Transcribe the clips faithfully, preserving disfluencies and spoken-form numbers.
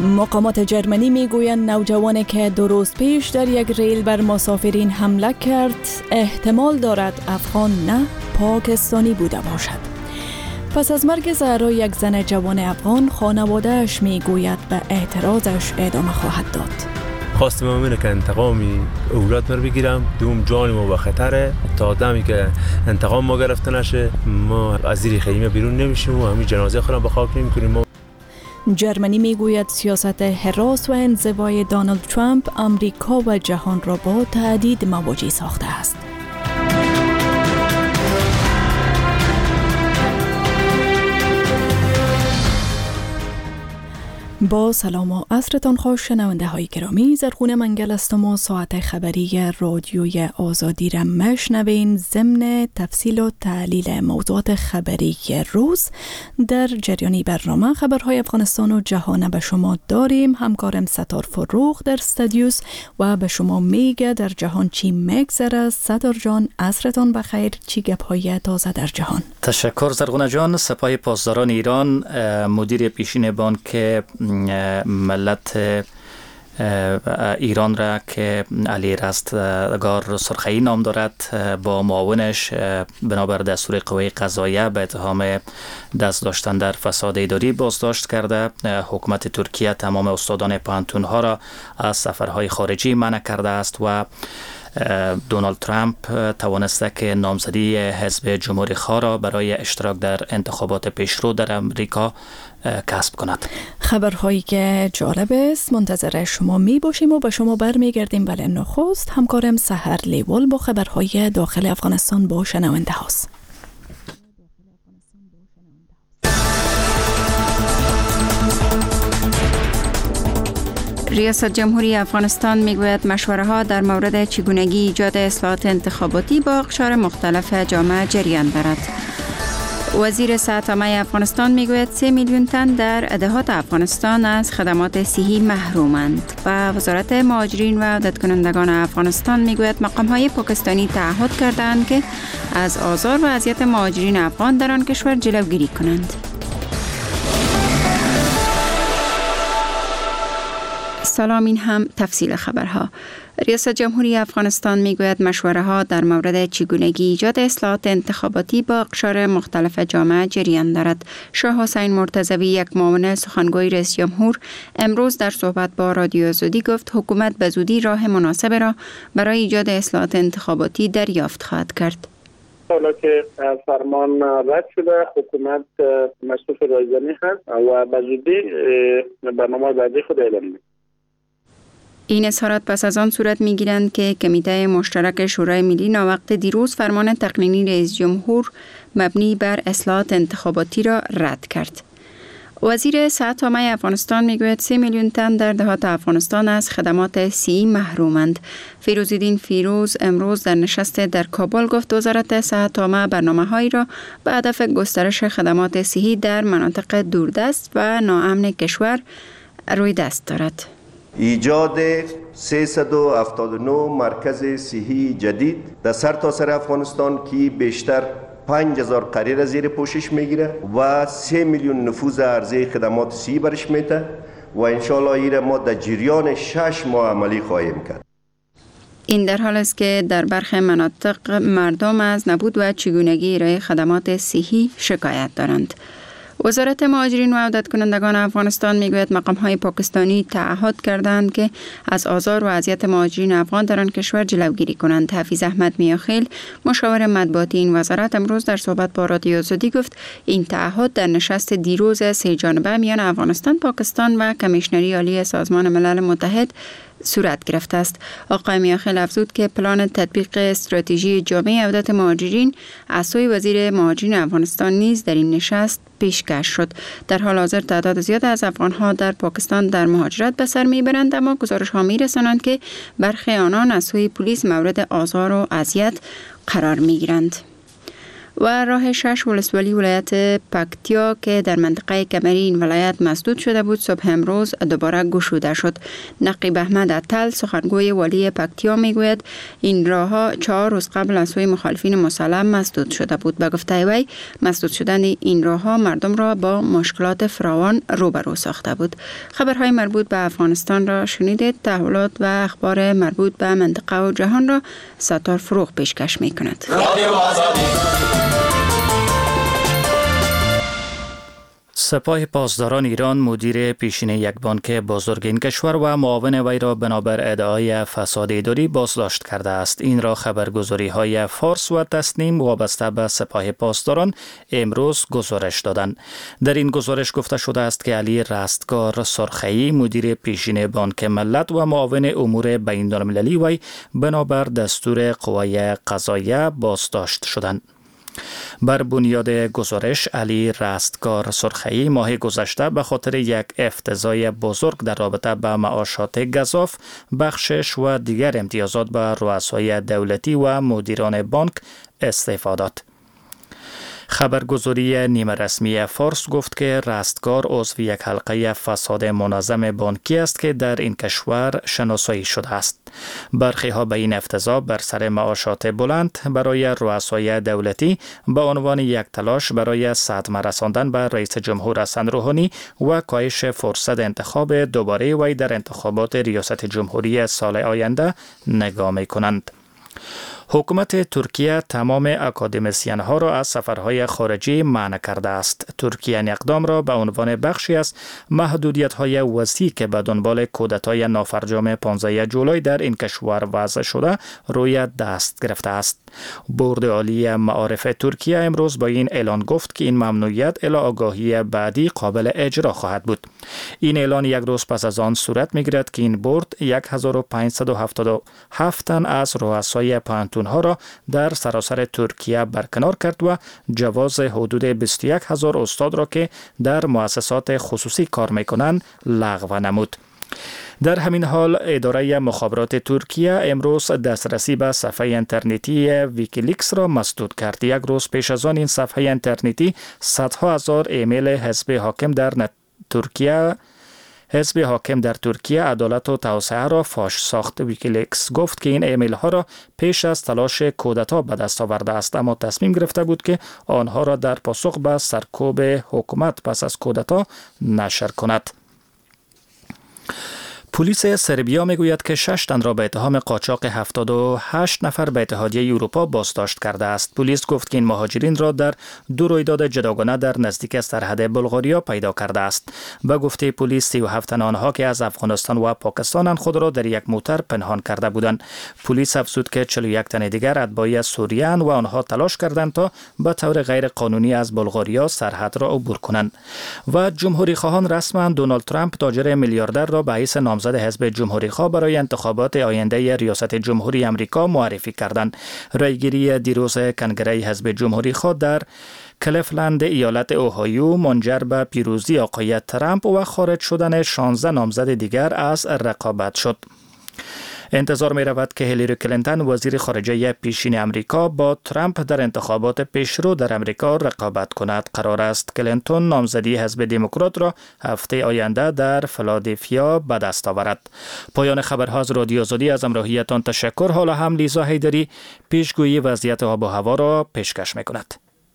مقامات جرمنی میگویند نوجوانی که دو روز پیش در یک ریل بر مسافرین حمله کرد احتمال دارد افغان نه پاکستانی بوده باشد. پس از مرگ زهرا یک زن جوان افغان، خانواده‌اش میگوید به اعتراضش ادامه خواهد داد. خواستم امینه که انتقامی اولاد مر بگیرم، دوم جان ما به خطره، تا دمی که انتقام ما گرفته نشه ما از زیر خیمه بیرون نمیشیم و همین جنازه خودم به خاک نمیکنیم. جرمنی میگوید سیاست هراس و انزوای دونالد ترامپ امریکا و جهان را با تهدید مواجه ساخته است. با سلام و عصرتان خوش شنونده های گرامی، زرخونه منگل استم و ساعت خبری رادیوی آزادی را مشنوین. ضمن تفصیل و تحلیل موضوعات خبری روز در جریانی برنامه خبرهای افغانستان و جهان به شما داریم. همکارم ستار فروغ در استودیوس و به شما میگه در جهان چی مگذره. ستار جان عصرتان بخیر، چی گپ های تازه در جهان؟ تشکر زرخونه جان. سپاه پاسداران ایران مدیر پیشین بانک ملت ایران را که علی رستگار سرخی نام دارد با معاونش بنابر دستور قوه قضاییه به اتهام دست داشتن در فساد اداری بازداشت کرده. حکومت ترکیه تمام استادان پانتونها را از سفرهای خارجی منع کرده است و دونالد ترامپ توانسته که نامزدی حزب جمهوری خواه را برای اشتراک در انتخابات پیشرو در امریکا کسب کند. خبرهایی که جالب است منتظر شما می باشیم و به شما برمیگردیم. ولی نخست همکارم سحر لیوال با خبرهای داخل افغانستان با شنونده هاست. ریاست جمهوری افغانستان میگوید مشوره ها در مورد چگونگی ایجاد اصلاحات انتخاباتی با اقشار مختلف جامعه جریان دارد. وزیر صحت عامه افغانستان میگوید سه میلیون تن در دهات افغانستان از خدمات صحی محرومند و وزارت مهاجرین و عودت کنندگان افغانستان میگوید مقام های پاکستانی تعهد کردند که از آزار و اذیت مهاجرین افغان در آن کشور جلوگیری کنند. سلام، این هم تفصیل خبرها. ریاست جمهوری افغانستان میگوید مشوره ها در مورد چگونگی ایجاد اصلاحات انتخاباتی با اقشار مختلف جامعه جریان دارد. شاه حسین مرتضوی، یک معاون سخنگوی رئیس جمهور، امروز در صحبت با رادیو آزادی گفت حکومت به زودی راه مناسب را برای ایجاد اصلاحات انتخاباتی دریافت خواهد کرد. حالا که فرمان رد شده، حکومت مصروف رایزنی هست و به زودی برنامه بعدی خود اعلام می‌کند. این اظهارات پس از آن صورت می‌گیرند که کمیته مشترک شورای ملی ناوقت دیروز فرمان تقنینی رئیس جمهور مبنی بر اصلاحات انتخاباتی را رد کرد. وزیر صحت عامه افغانستان میگوید سه میلیون تن در دهات افغانستان از خدمات صحی محرومند. فیروزالدین فیروز امروز در نشست در کابل گفت وزارت صحت عامه برنامه‌هایی را به هدف گسترش خدمات صحی در مناطق دوردست و ناامن کشور روی دست دارد. ایجاد سیصد و هفتاد و نه مرکز صحی جدید در سرتاسر افغانستان که بیشتر پنج هزار قریه را زیر پوشش میگیره و سه میلیون نفوذ عرضه خدمات صحی برش میده و انشالله ایره ما در جریان شش ماه عملی خواهیم کرد. این در حال است که در برخی مناطق مردم از نبود و چگونگی ارائه خدمات صحی شکایت دارند. وزارت مهاجرین و عودت کنندگان افغانستان میگوید مقام‌های پاکستانی تعهد کردند که از آزار و اذیت مهاجرین افغان در آن کشور جلوگیری کنند. حفیظ احمد میاخیل، مشاور مطبوعاتی این وزارت، امروز در صحبت با رادیو آزادی گفت این تعهد در نشست دیروز سه جانبه میان افغانستان، پاکستان و کمیشنری عالی سازمان ملل متحد صورت گرفته است. آقای میاخیل افزود که پلان تطبیق استراتژی جامع عودت مهاجرین از سوی وزیر مهاجرین افغانستان نیز در این نشست پیشکش شد. در حال حاضر تعداد زیاد از افغان‌ها در پاکستان در مهاجرت به سر میبرند، اما گزارش‌ها میرسانند که برخی آنان از سوی پلیس مورد آزار و اذیت قرار میگیرند. و راه شش ولسوالی ولایت پکتیا که در منطقه کمری این ولایت مسدود شده بود صبح امروز دوباره گشوده شد. نقیب احمد عطل سخنگوی والی پکتیا میگوید این راهها چهار روز قبل از سوی مخالفین مسلح مسدود شده بود. به گفته وی مسدود شدن این راهها مردم را با مشکلات فراوان روبرو ساخته بود. خبرهای مربوط به افغانستان را شنیدید. تحولات و اخبار مربوط به منطقه و جهان را ستار فروغ پیشکش میکند. سپاه پاسداران ایران مدیر پیشین یک بانک بزرگ این کشور و معاون وی را بنابر ادعای فساد اداری بازداشت کرده است. این را خبرگزاری های فارس و تسنیم وابسته به سپاه پاسداران امروز گزارش دادند. در این گزارش گفته شده است که علی رستگار سرخی مدیر پیشین بانک ملت و معاون امور بین المللی وی بنابر دستور قوه قضاییه بازداشت شدند. بر بنیاد گزارش علی رستگار سرخی ماه گذشته به خاطر یک افتضاح بزرگ در رابطه با معاشات گزاف، بخشش و دیگر امتیازات به رؤسای دولتی و مدیران بانک استعفا داد. خبرگزاری نیمه رسمی فارس گفت که رستگار عضو یک حلقه فساد منظم بانکی است که در این کشور شناسایی شده است. برخی ها به این افتضاح بر سر معاشات بلند برای رؤسای دولتی به عنوان یک تلاش برای صدمه رساندن به رئیس جمهور حسن روحانی و کاهش فرصت انتخاب دوباره وی در انتخابات ریاست جمهوری سال آینده نگاه می کنند. حکومت ترکیه تمام اکادمیسین ها را از سفرهای خارجی منع کرده است. ترکیه این اقدام را به عنوان بخشی از محدودیت های وسیع که به دنبال کودتای نافرجام پانزده جولای در این کشور وضع شده روی دست گرفته است. بورد عالی معارف ترکیه امروز با این اعلان گفت که این ممنوعیت الی آگاهی بعدی قابل اجرا خواهد بود. این اعلان یک روز پس از آن صورت می‌گیرد که این بورد هزار و پانصد و هفتاد و هفت تن از رؤسای پانتون ها را در سراسر ترکیه برکنار کرد و جواز حدود بیست و یک هزار استاد را که در مؤسسات خصوصی کار میکنند لغو نمود. در همین حال اداره مخابرات ترکیه امروز دسترسی به صفحه اینترنتی ویکیلیکس را مسدود کرد. یک روز پیش از آن این صفحه اینترنتی صدها هزار ایمیل حزب حاکم در ترکیه حزب حاکم در ترکیه عدالت و توسعه را فاش ساخت. ویکیلیکس گفت که این ایمیل ها را پیش از تلاش کودتا به دست آورده است، اما تصمیم گرفته بود که آنها را در پاسخ به سرکوب حکومت پس از کودتا نشر کند. پلیس سربیا میگوید که شش تن را به اتهام قاچاق هفتاد و هشت نفر به اتحادیه اروپا بازداشت کرده است. پلیس گفت که این مهاجرین را در دو رویداد جداگانه در نزدیک سرحد بلغاریا پیدا کرده است. به گفته پلیس سی و هفت تن آنها که از افغانستان و پاکستان خود را در یک موتر پنهان کرده بودند. پلیس افزود که چهل و یک تن دیگر اتباع سوریه و آنها تلاش کردند تا به طور غیر قانونی از بلغاریا سرحد را عبور کنند. و جمهوری خواهان رسما دونالد ترامپ تاجر میلیاردر را به حیث نامزد حزب جمهوری خواه برای انتخابات آینده ریاست جمهوری امریکا معرفی کردند. رایگیری دیروز کنگره حزب جمهوری خواه در کلیفلند ایالت اوهایو منجر به پیروزی آقای ترامپ و خارج شدن شانزده نامزد دیگر از رقابت شد. انتظار می رود که هیلاری کلینتون وزیر خارجه پیشین امریکا با ترامپ در انتخابات پیشرو در امریکا رقابت کند. قرار است کلینتون نامزدی حزب دموکرات را هفته آینده در فیلادلفیا به دست آورد. پایان خبرها از رادیو آزادی. از همراهیتان تشکر. حالا هم لیزا حیدری پیشگویی وضعیت آب و هوا را پیشکش می کند.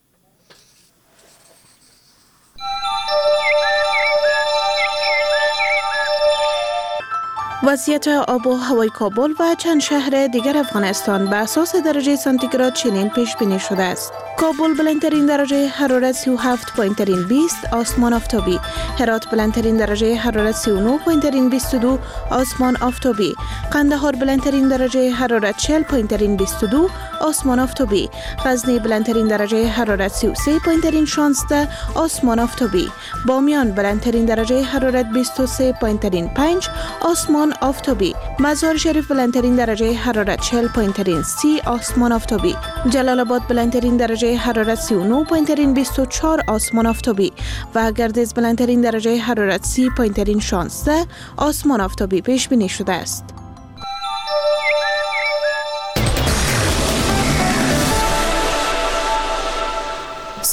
وضعیت آب و هوای کابل و چند شهر دیگر افغانستان به اساس درجه سانتیگراد چنین پیش بینی شده است. کابل بلندترین درجه حرارت سی و هفت و بیست آسمان آفتابی، هرات بلندترین درجه حرارت سی و نه و بیست و دو آسمان آفتابی، قندهار بلندترین درجه حرارت چهل و بیست و دو آسمان آفتابی، غزنی بلندترین درجه حرارت سی و سه و شانزده آسمان آفتابی، بامیان بلندترین درجه حرارت بیست و سه و پنج آسمان آفتابی، مزار شریف بلندترین درجه حرارت چهل و سی آسمان آفتابی، جلال آباد بلندترین درجه حرارت سی و نه و بیست و چهار آسمان آفتابی و گردیز بلندترین درجه حرارت سی و شانزده آسمان آفتابی پیش بینی شده است.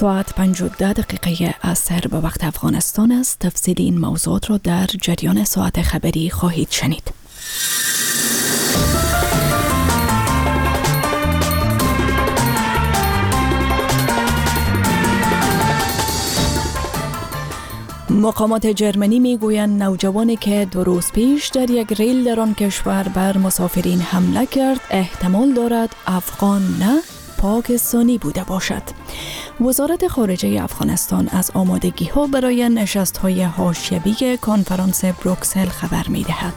ساعت پنج و ده دقیقه عصر به وقت افغانستان است. تفصیل این موضوعات را در جریان ساعت خبری خواهید شنید. مقامات جرمنی میگویند نوجوانی که دو روز پیش در یک ریل در آن کشور بر مسافرین حمله کرد احتمال دارد افغان نه پاکستانی بوده باشد. وزارت خارجه افغانستان از آمادگی ها برای نشست های حاشیه‌ای کنفرانس بروکسل خبر می دهد.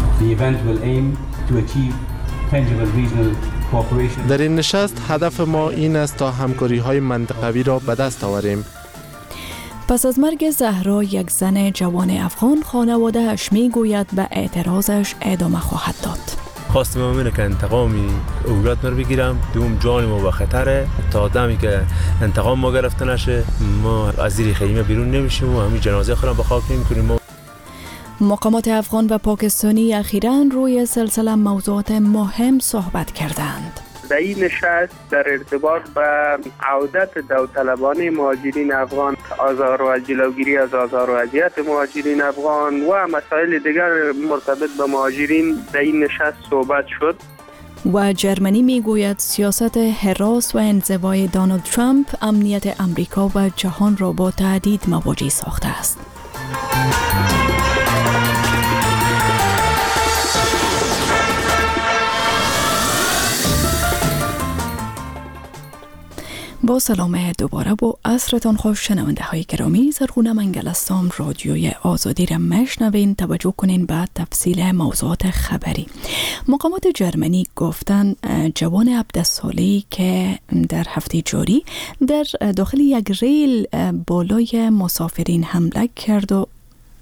در این نشست هدف ما این است تا همکاری های منطقوی را به دست آوریم. پس از مرگ زهرا، یک زن جوان افغان، خانواده‌اش میگوید به اعتراضش ادامه خواهد داد. خواستم من که انتقامی اولاد رو بگیرم، دوم جان ما به خطره. تا دمی که انتقام ما گرفته نشه ما از زیر خیمه بیرون نمیشیم و همین جنازه خودم به خاک نمی‌کنیم. مقامات افغان و پاکستانی اخیراً روی سلسله موضوعات مهم صحبت کردند. در این نشست در ارتباط به عودت داوطلبانه مهاجرین افغان، آزار و جلوگیری از آزار و اذیت مهاجرین افغان و مسائل دیگر مرتبط به مهاجرین در این نشست صحبت شد. و جرمنی میگوید سیاست هراس و انزوای دونالد ترامپ امنیت امریکا و جهان را با تهدید مواجه ساخته است. با سلام دوباره با عصرتان خوش شنونده های گرامی. زرغونه منگل هستم. رادیوی آزادی را میشنوین. توجه کنین به تفصیل موضوعات خبری. مقامات جرمنی گفتن جوان هفده سالی که در هفته جاری در داخل یک ریل بالای مسافرین حمله کرد و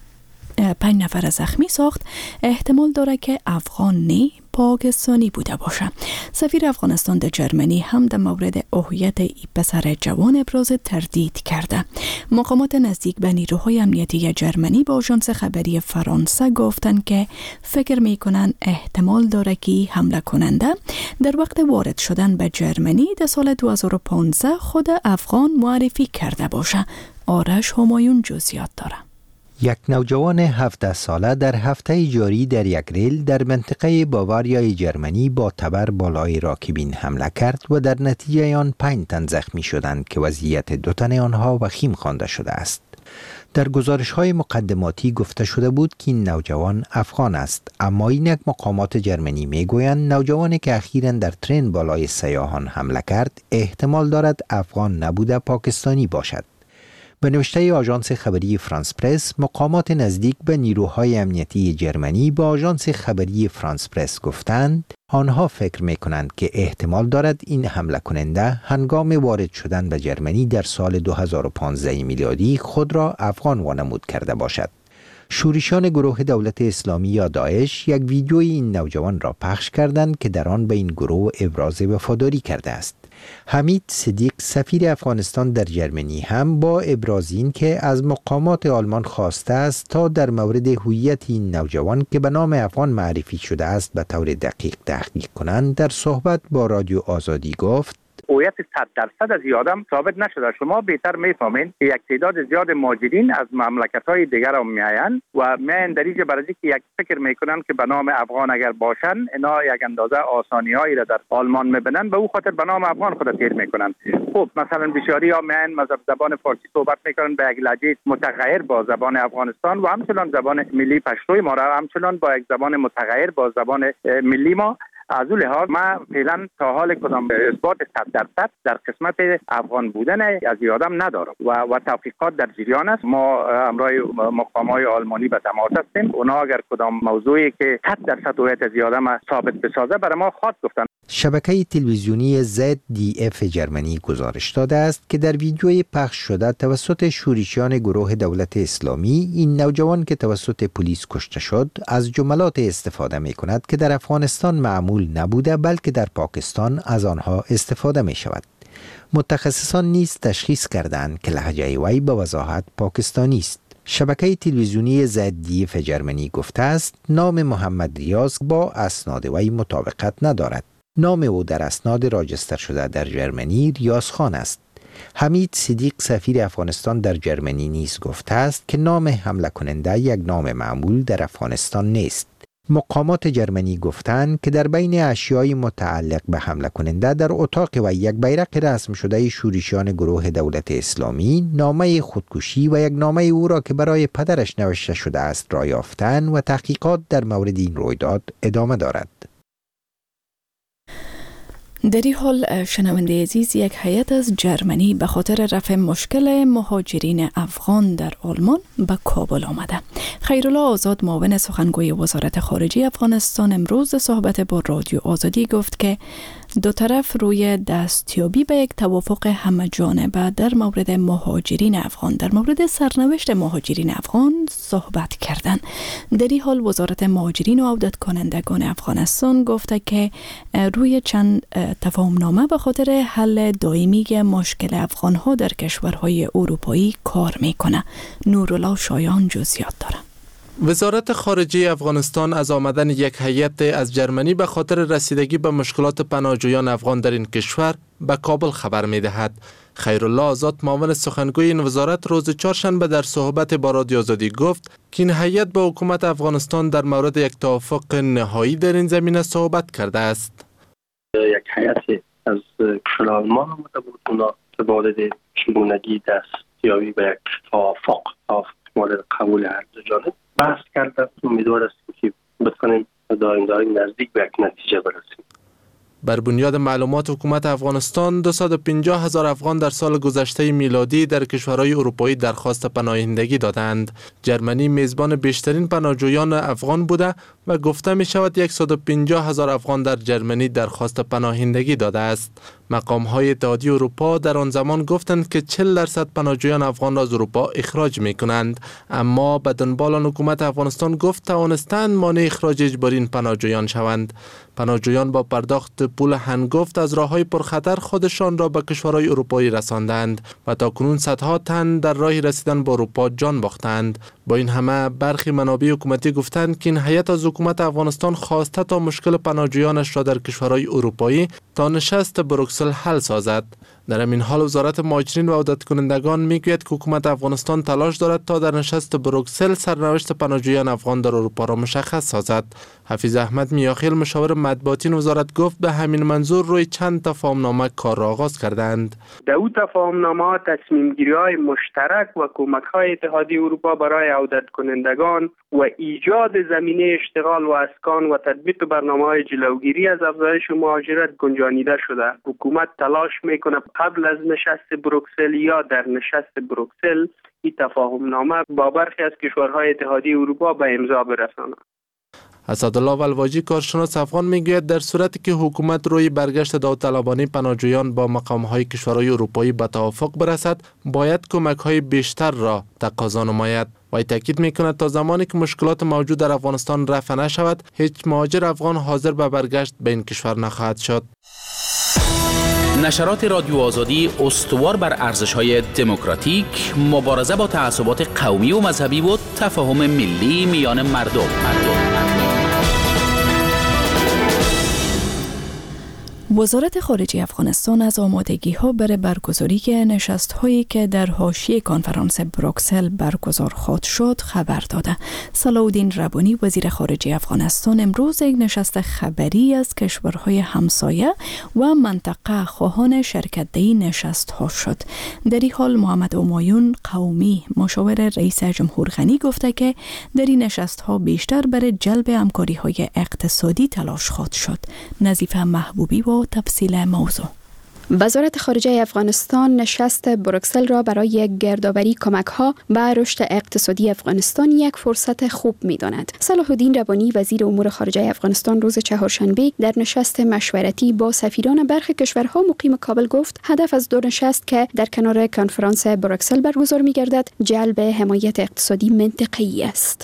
پنج نفر زخمی ساخت احتمال داره که افغانی پاکستانی بوده باشه. سفیر افغانستان در جرمنی هم در مورد هویت ای پسر جوان ابراز تردید کرده. مقامات نزدیک به نیروهای امنیتی جرمنی با آژانس خبری فرانسه گفتند که فکر میکنن احتمال داره که حمله کننده در وقت وارد شدن به جرمنی در سال دو هزار و پانزده خود افغان معرفی کرده باشه. آرش همایون جزئیات داره. یک نوجوان هفده ساله در هفته جاری در یک ریل در منطقه باواریای جرمنی با تبر بالای راکبین حمله کرد و در نتیجه آن پنج تن زخمی شدند که وضعیت دو تن آنها وخیم خوانده شده است. در گزارش‌های مقدماتی گفته شده بود که این نوجوان افغان است، اما اینک مقامات جرمنی میگویند نوجوانی که اخیراً در ترن بالای سیاحان حمله کرد احتمال دارد افغان نبوده پاکستانی باشد. به نوشته آژانس خبری فرانس پرس، مقامات نزدیک به نیروهای امنیتی جرمنی با آژانس خبری فرانس پرس گفتند آنها فکر می‌کنند که احتمال دارد این حمله کننده هنگام وارد شدن به جرمنی در سال دو هزار و پانزده میلادی خود را افغان وانمود کرده باشد. شورشیان گروه دولت اسلامی یا داعش یک ویدیوی این نوجوان را پخش کردند که در آن به این گروه ابراز وفاداری کرده است. حمید صدیق سفیر افغانستان در جرمنی هم با ابراز این که از مقامات آلمان خواسته است تا در مورد هویت این نوجوان که به نام افغان معرفی شده است به طور دقیق تحقیق کنند در صحبت با رادیو آزادی گفت هویت صد درصد از یادم ثابت نشده. شما بهتر میفهمین که یک تعداد زیاد مهاجرین از مملکت‌های دیگر هم میاین و میاین در اینجا برای که یک فکر میکنن که به نام افغان اگر باشن اینا یک اندازه آسانی‌هایی را در آلمان میبینن، به او خاطر به نام افغان خود تیر میکنن. خب مثلا بسیاری ها میاین مذهب زبان فارسی صحبت میکنن به یک لهجه متغیر با زبان افغانستان و همچنان زبان ملی پشتوی ما را همچنان با یک زبان متغیر با زبان ملی ما. از اون لحاظ ما فعلا تا حال کدام اثبات صد درصد در قسمت افغان بودن از یادم ندارم و و تحقیقات در جریان است. ما همراه مقامات آلمانی به تماس هستیم. اونا اگر کدام موضوعی که صد درصد هویت از یادم ثابت بسازه برای ما خواهد گفتن. شبکه تلویزیونی زد دی اف جرمنی گزارش داده است که در ویدیوی پخش شده توسط شورشیان گروه دولت اسلامی این نوجوان که توسط پلیس کشته شد از جملات استفاده می کند که در افغانستان معمول نبوده بلکه در پاکستان از آنها استفاده می شود. متخصصان نیز تشخیص کردند که لهجه وی به وضاحت پاکستانی است. شبکه تلویزیونی زد دی اف جرمنی گفته است نام محمد ریاض با اسناد وی مطابقت ندارد. نام او در اسناد راجستر شده در جرمنی ریاض خان است. حمید صدیق سفیر افغانستان در جرمنی نیز گفته است که نام حمله کننده یک نام معمول در افغانستان نیست. مقامات جرمنی گفتند که در بین اشیای متعلق به حمله کننده در اتاق و یک بیرق رسم شده شورشیان گروه دولت اسلامی نامه خودکشی و یک نامه او را که برای پدرش نوشته شده است را یافتند و تحقیقات در مورد این رویداد ادامه دارد. در این حال شنونده عزیز، یک هیئت از جرمنی به خاطر رفع مشکل مهاجرین افغان در آلمان به کابل آمده. خیرالله آزاد معاون سخنگوی وزارت خارجه افغانستان امروز صحبت با رادیو آزادی گفت که دو طرف روی دستیابی به یک توافق همه‌جانبه در مورد مهاجرین افغان در مورد سرنوشت مهاجرین افغان صحبت کردند. در این حال وزارت مهاجرین و عودت کنندگان افغانستان گفته که روی چند تفاهمنامه به خاطر حل دائمی مشکل افغان‌ها در کشورهای اروپایی کار میکنه. نورالله شایان جزئیات داره. وزارت خارجه افغانستان از آمدن یک هیئت از جرمنی به خاطر رسیدگی به مشکلات پناهجویان افغان در این کشور به کابل خبر می دهد. خیرالله آزاد معاون سخنگوی این وزارت روز چهارشنبه در صحبت با رادیو آزادی گفت که این هیئت با حکومت افغانستان در مورد یک توافق نهایی در این زمینه صحبت کرده است. یک هیئت از کشور آلمان آمده بود، اونا به مورد چگونگی دستیابی به یک توافق توافق مورد قبول هر دو جانب بحث کرده. امیدوار هستیم که بتونیم دائم دائم نزدیک به یک نتیجه برسیم. بر بنیاد معلومات حکومت افغانستان دویست و پنجاه هزار افغان در سال گذشته میلادی در کشورهای اروپایی درخواست پناهندگی دادند. جرمنی میزبان بیشترین پناهجویان افغان بوده و گفته می شود صد و پنجاه هزار افغان در جرمنی درخواست پناهندگی داده است. مقام های اتحادیه اروپا در آن زمان گفتند که چهل درصد پناهجویان افغان را از اروپا اخراج می کنند، اما به دنبال آن حکومت افغانستان گفت توانستند مانع اخراج اجباری این پناهجویان شوند. پناهجویان با پرداخت پول هنگفت از راههای پرخطر خودشان را به کشورهای اروپایی رساندند و تاکنون صدها تن در راه رسیدن به اروپا جان باختند. با این همه برخی منابع حکومتی گفتند که این هیئت از حکومت افغانستان خواسته تا مشکل پناهجویانش را در کشورهای اروپایی تا نشست بروکسل حل سازد. در همین حال وزارت مهاجرین و عودت کنندگان میگوید که حکومت افغانستان تلاش دارد تا در نشست بروکسل سرنوشت پناهجویان افغان در اروپا را مشخص سازد. حفیظ احمد میاخیل مشاور مطبوعاتی وزارت گفت به همین منظور روی چند تفاهمنامه کار را آغاز کردند. در او تفاهمنامه تصمیم گیری های مشترک و کمک های اتحادیه اروپا برای عودت کنندگان و ایجاد زمینه اشتغال و اسکان و تطبیق برنامه های جلوگیری از افزایش مهاجرت گنجانیده شده. حکومت تلاش میکنه قبل از نشست بروکسل یا در نشست بروکسل این تفاهمنامه با برخی از کشورهای اتحادیه اروپا به امضا برساند. اسدالله ولواجی کارشناس افغان میگوید در صورتی که حکومت روی برگشت داوطلبانه پناهجویان با مقامهای کشورهای اروپایی به توافق برسد، باید کمک‌های بیشتر را تقاضا نماید. و تاکید میکند تا زمانی که مشکلات موجود در افغانستان رفع نشود، هیچ مهاجر افغان حاضر به برگشت به این کشور نخواهد شد. نشرات رادیو آزادی استوار بر ارزش‌های دموکراتیک، مبارزه با تعصبات قومی و مذهبی و تفاهم ملی میان مردم. مردم. وزارت خارجه افغانستان از آمادگی ها برای برگزاری نشست هایی که در حاشیه کنفرانس بروکسل برگزار خواهد شد خبر داده. صلاح الدین ربانی وزیر خارجه افغانستان امروز یک نشست خبری از کشورهای همسایه و منطقه خواهان شرکت در این نشست ها شد. در این حال محمد همایون قومی مشاور رئیس جمهور غنی گفته که در این نشست ها بیشتر برای جلب همکاری های اقتصادی تلاش خواهد شد. نظیفه محبوبی و تفصیل موضوع. وزارت خارجه افغانستان نشست بروکسل را برای گردآوری کمک‌ها به رشد اقتصادی افغانستان یک فرصت خوب می‌داند. صلاح الدین ربانی وزیر امور خارجه افغانستان روز چهارشنبه در نشست مشورتی با سفیران برخی کشورها مقیم کابل گفت هدف از دو نشست که در کنار کنفرانس بروکسل برگزار می‌گردد جلب حمایت اقتصادی منطقه‌ای است.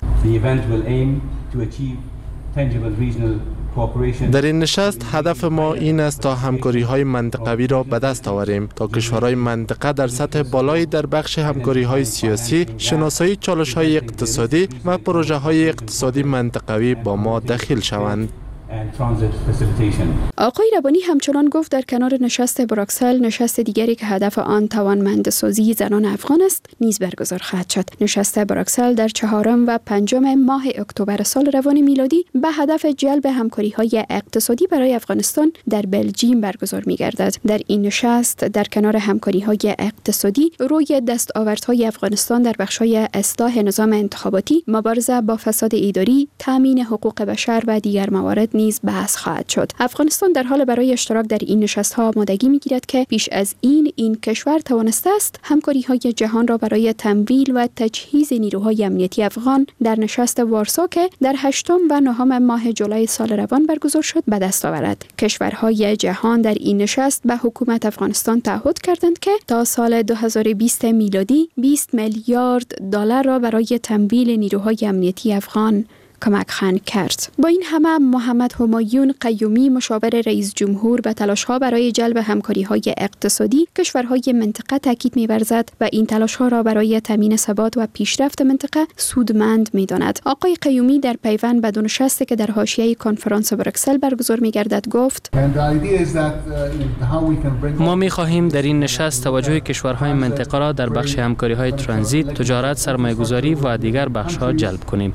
در این نشست هدف ما این است تا همکاری های منطقوی را به دست آوریم تا کشورهای منطقه در سطح بالایی در بخش همکاری های سیاسی، شناسایی چالش های اقتصادی و پروژه های اقتصادی منطقوی با ما دخیل شوند. آقای ربانی همچنان گفت در کنار نشست بروکسل، نشست دیگری که هدف آن توانمندسازی زنان افغان است نیز برگزار خواهد شد. نشست بروکسل در چهارم و پنجم ماه اکتبر سال روان میلادی به هدف جلب همکاری‌های اقتصادی برای افغانستان در بلژیم برگزار می‌گردد. در این نشست در کنار همکاری‌های اقتصادی روی دستاوردهای افغانستان در بخش‌های اصلاح نظام انتخاباتی، مبارزه با فساد اداری، تامین حقوق بشر و دیگر موارد نیز بحث خواهد شد. افغانستان در حال برای اشتراک در این نشست‌ها آمادگی می‌گیرد که پیش از این این کشور توانسته است همکاری‌های جهان را برای تمویل و تجهیز نیروهای امنیتی افغان در نشست وارسا که در هشتم و نهم ماه جولای سال روان برگزار شد به دست آورد. کشورهای جهان در این نشست به حکومت افغانستان تعهد کردند که تا سال دو هزار و بیست میلادی بیست میلیارد دلار را برای تمویل نیروهای امنیتی افغان کمک خواهند کرد. با این همه محمد همایون قیومی مشاور رئیس جمهور به تلاش‌ها برای جلب همکاری‌های اقتصادی کشورهای منطقه تاکید می‌ورزد و این تلاش‌ها را برای تامین ثبات و پیشرفت منطقه سودمند می‌داند. آقای قیومی در پیوند به دو نشستی که در حاشیه کنفرانس بروکسل برگزار می‌گردد گفت: ما می‌خواهیم در این نشست توجه کشورهای منطقه را در بخش همکاری‌های ترانزیت، تجارت، سرمایه‌گذاری و دیگر بخش‌ها جلب کنیم.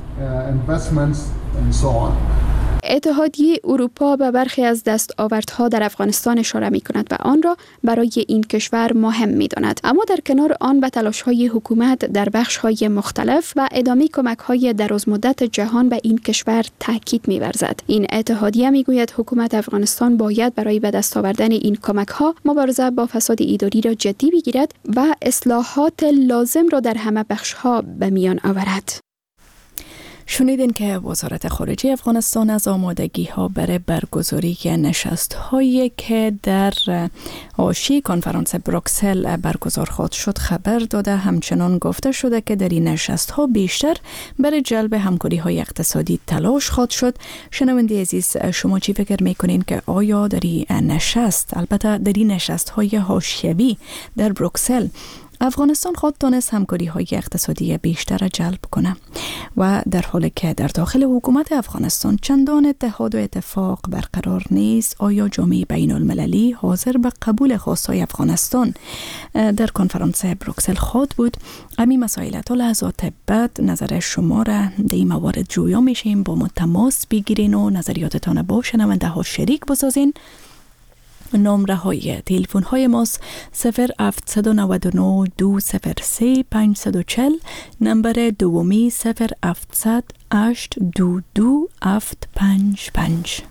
اتحادیه اروپا به برخی از دستاوردها در افغانستان اشاره می کند و آن را برای این کشور مهم می داند. اما در کنار آن به تلاش‌های حکومت در بخش‌های مختلف و ادامه کمک‌های درازمدت جهان به این کشور تاکید می ورزد. این اتحادیه می گوید حکومت افغانستان باید برای به دست آوردن این کمک‌ها مبارزه با فساد اداری را جدی بگیرد و اصلاحات لازم را در همه بخش‌ها به میان آورد. شنیدین که وزارت خارجه افغانستان از آمادگی ها برای برگزاری نشست هایی که در حاشیه کنفرانس بروکسل برگزار خواهد شد خبر داده. همچنان گفته شده که در این نشست ها بیشتر برای جلب همکاری های اقتصادی تلاش خواهد شد. شنونده عزیز، شما چی فکر میکنین که آیا در این نشست، البته در این نشست های حاشیه‌ای در بروکسل، افغانستان خود تانست همکاری های اقتصادی بیشتر جلب کنه و در حالی که در داخل حکومت افغانستان چندان اتحاد و اتفاق برقرار نیست، آیا جامعه بین المللی حاضر به قبول خواستهای افغانستان در کنفرانس بروکسل خواهد بود؟ همین مسائل تا لحظات بعد نظر شما را در این موارد جویا میشیم. با ما تماس بگیرین و نظریاتتان با شنونده ها شریک بسازین. نمره های تلفن های ماست صفر هفت نه نه دو صفر سه پنج چهار، نمبر دومی صفر هفت هشت دو دو هفت پنج پنج.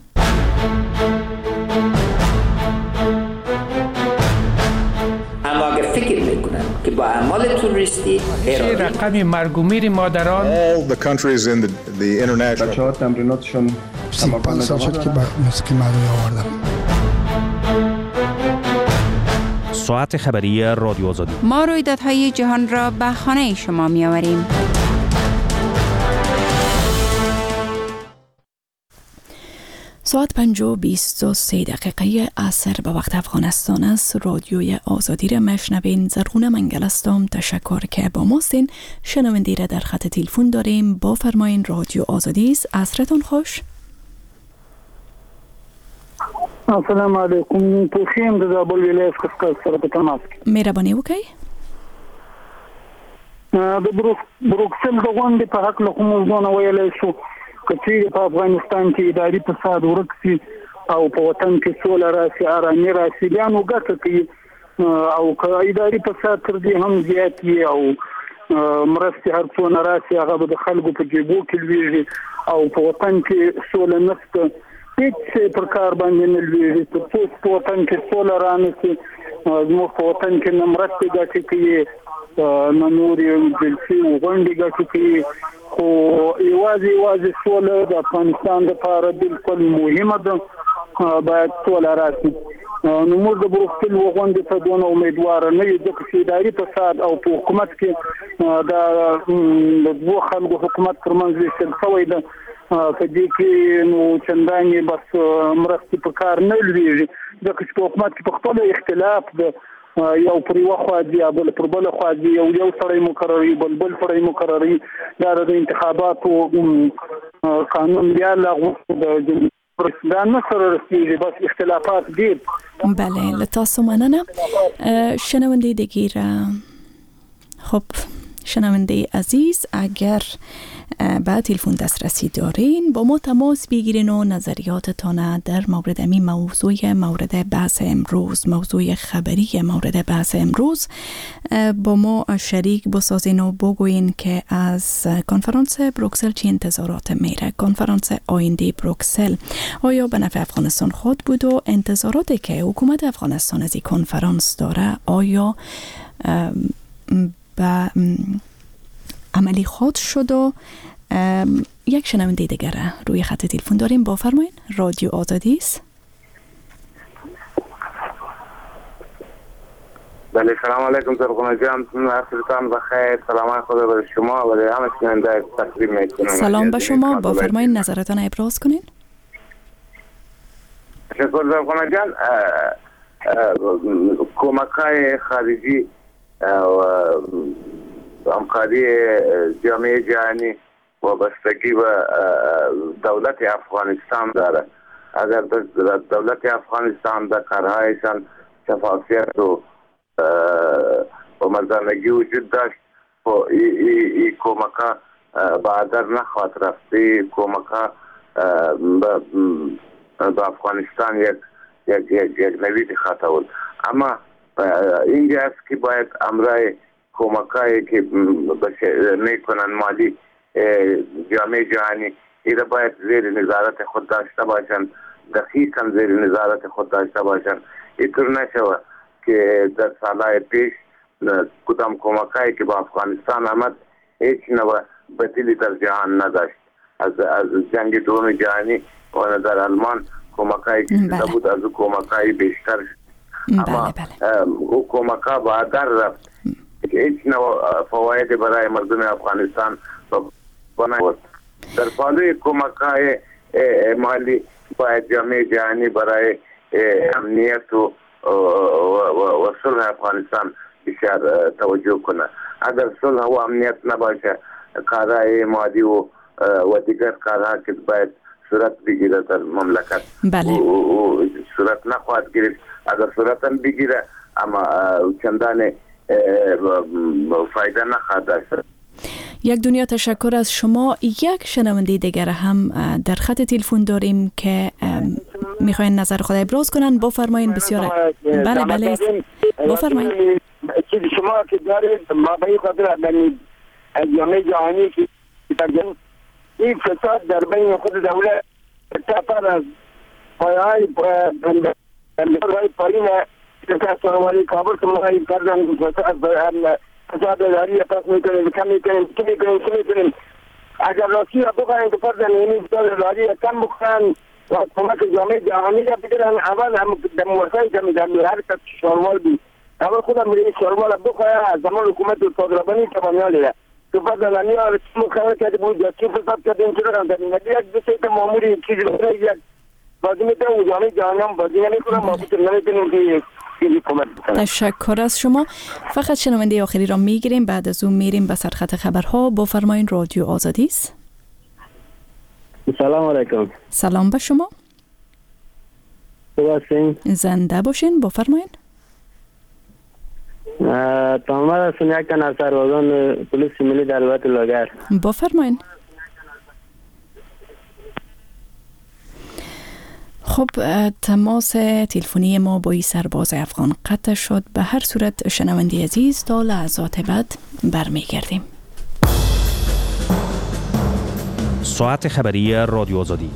اما اگر فکر میکنن که با اعمال توریستی رقم مرگ و میر مادران all the countries in the, the international بچه‌ها تمریناتشون پنج سال شد که موسیقی مردمی آوردم. ساعت خبری رادیو آزادی. ما رویدادهای جهان را به خانه شما می آوریم. ساعت پنج و بیست و سه دقیقه عصر به وقت افغانستان است. رادیوی آزادی را مشنوین. زرغونه منگل هستم. تشکر که با ماستین. شنونده را در خط تلفن داریم. با فرماین رادیو آزادی است. عصرتون خوش. السلام علیکم. توخیم د زابل ولایت څخه سره په تماس کې. مهرباني وکړئ. د بروکسل د غونډې په حق له کوم ځونه ویلای شو چې په افغانستان کې اداري فساد ورک شي او په وطن کې سوله راشي، آرامي راشي، بیا نو ګټه کوي او که اداري فساد تر دې هم زیات وي او مرستې هر څونه راشي هغه به د خلکو په جیبو کې لویږي او په وطن کې سوله نشته. هیڅ پر کار باندې نه لویږي. تر څو په وطن کې سوله رانشي، زموږ په وطن کې نه مرستې ګټې کوي، نه نورې جلسې غونډې ګټې کوي، خو یوازې یوازې سوله د افغانستان لپاره بالکل مهمه ده، باید سوله راشي. نو موږ د بروکسل غونډې ته دونه امیدواره نه یو، ځکه چې اداري فساد او په حکومت کې د دوو خلکو حکومت ترمنځ ویشل شوی ده. په دې کې نو چندانې بس مرستې په کار نه لویږي، ځکه چې په حکومت کې په خپل اختلاف ده، یو پر یو خوا دی بل پر بل خوا دی، یو یو سړی مقرري بل بل سړی مقرري. دا د انتخاباتو قانون بیا لغوه د در مصر رسیدی بس اختلافات دید. بله لطاسو مننه. شنونده دیگه را خب شنونده عزیز اگر به تلفن دسترسی دارین با ما تماس بگیرین و نظریاتتان در مورد امی موضوع مورد بحث امروز موضوع خبری مورد بحث امروز با ما شریک بسازین و بگوین که از کنفرانس بروکسل چی انتظارات میره. کنفرانس آینده بروکسل آیا به نفع افغانستان خود بود و انتظاراتی که حکومت افغانستان از این کنفرانس داره آیا به عملی خود شد و یک شنونده دیگر روی خط تلفن داریم. با فرمایین رادیو آزادی است. بله سلام علیکم سرخونه جان، عصرتان بخیر. سلام خدا بر شما و همه شنونده تقدیم میکنم. سلام به شما، با فرمایین نظرتان ابراز کنین. شکر سرخونه جان. کمک‌های خارجی و همکاری جامعه جهانی وابستگی به دولت افغانستان داره. اگر دولت افغانستان در کارهایشان شفافیت و و مردانگی وجود داشت و این کمک‌ها بعدر نخواهد رفت. این کمک‌ها به افغانستان یک یک یک نوید خواهد. اما اینجا است که باید امرای کمکایی که میکنن مالی جامعه جهانی ایره باید زیر نظارت خود داشته باشند، دقیقاً زیر نظارت خود داشته باشند. اینطور نشوه که در سالهای پیش کدام کمکایی که با افغانستان آمد هیچ نوع بدیلی در جهان نداشت. از از جنگ دوم جهانی و در آلمان کمکایی که شده بود از او کمکایی بیشتر. اما او کمکا بعدر رفت که هیچ نوع فواید برای مردم افغانستان بنابود. در پالوی کمکای مالی باید جامعه جهانی برای امنیت و و صلح افغانستان بیشتر توجه کنه. اگر صلح و امنیت نباشه کارهای مالی و و دیگر کارها که باید صورت بگیره در مملکت بله. و صورت نخواهد گرفت. اگر صورت هم بگیره اما چندان فایده نخواهد داشت. یک دنیا تشکر از شما. یک شنونده دیگر هم در خط تلفن داریم که میخواین نظر خود ابراز کنن. بفرمایین. بسیار بله بله بفرمایین. چیزی شما که دارید مابعی خاطر از جامعه جهانی که این فساد در بین خود دولت تفر از پایهای بندرهای پایین سرکستانواری کابل که مهایی کردن فساد داری پس میکنیم کم میکنیم کم میکنیم کم میکنیم. اگر راستی را بخواهیم که فرزن این فساد داری کم بکنن و کمک جامعه جهانی را بگیرن اول هم در موسعی کمی در هر کس شارمال بی اول خودم میره شارمال بخواه از زمان حکومت صادرابانی که بانیالی تو فرزن انیا رسیم خبر کرده بود یا چی فساد کرده این چرا کمتر این یک دو سیت معمولی چیزی بکنه یک بازی میتونم و جامعه جهانی هم بازی نمیکنم ما بکنم نمیتونیم که تشکر از شما. فقط شنونده آخری را میگیریم بعد از اون میریم به سرخط خبرها. بفرمایین رادیو آزادی است. سلام علیکم. سلام به شما. خوبین؟ زنده باشین. بفرمایین. تامر از یک تن از سربازان پلیس ملی در ولایت لاگر. بفرمایین. خب تماس تلفنی ما با این سرباز افغان قطع شد. به هر صورت شنونده عزیز تا لحظات بعد برمیگردیم. ساعت خبری رادیو آزادی.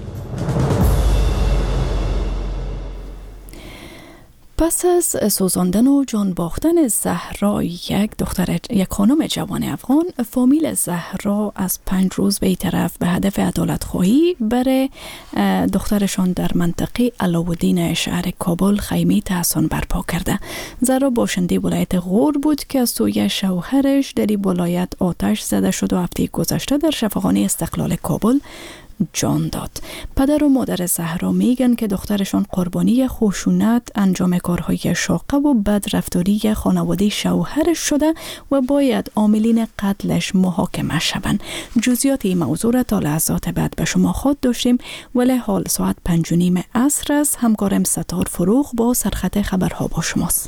پس از سوزاندن و جان باختن زهرا یک دختر یک خانم جوان افغان، فامیل زهرا از پنج روز به طرف به هدف عدالت خواهی برای دخترشان در منطقه علاءالدین شهر کابل خیمه تحصن برپا کرده. زهرا باشنده ولایت غور بود که از سوی شوهرش در این ولایت آتش زده شد و هفته گذشته در شفاخانه استقلال کابل جان داد. پدر و مادر زهرا میگن که دخترشان قربانی خشونت، انجام کارهای شاقه و بدرفتاری خانواده شوهرش شده و باید عاملین قتلش محاکمه شوند. جزئیات این موضوع را تا لحظات بعد به شما خود داشتیم، ولی حال ساعت پنج و نیم عصر است. همکارم ستار فروغ با سرخط خبرها با شماست.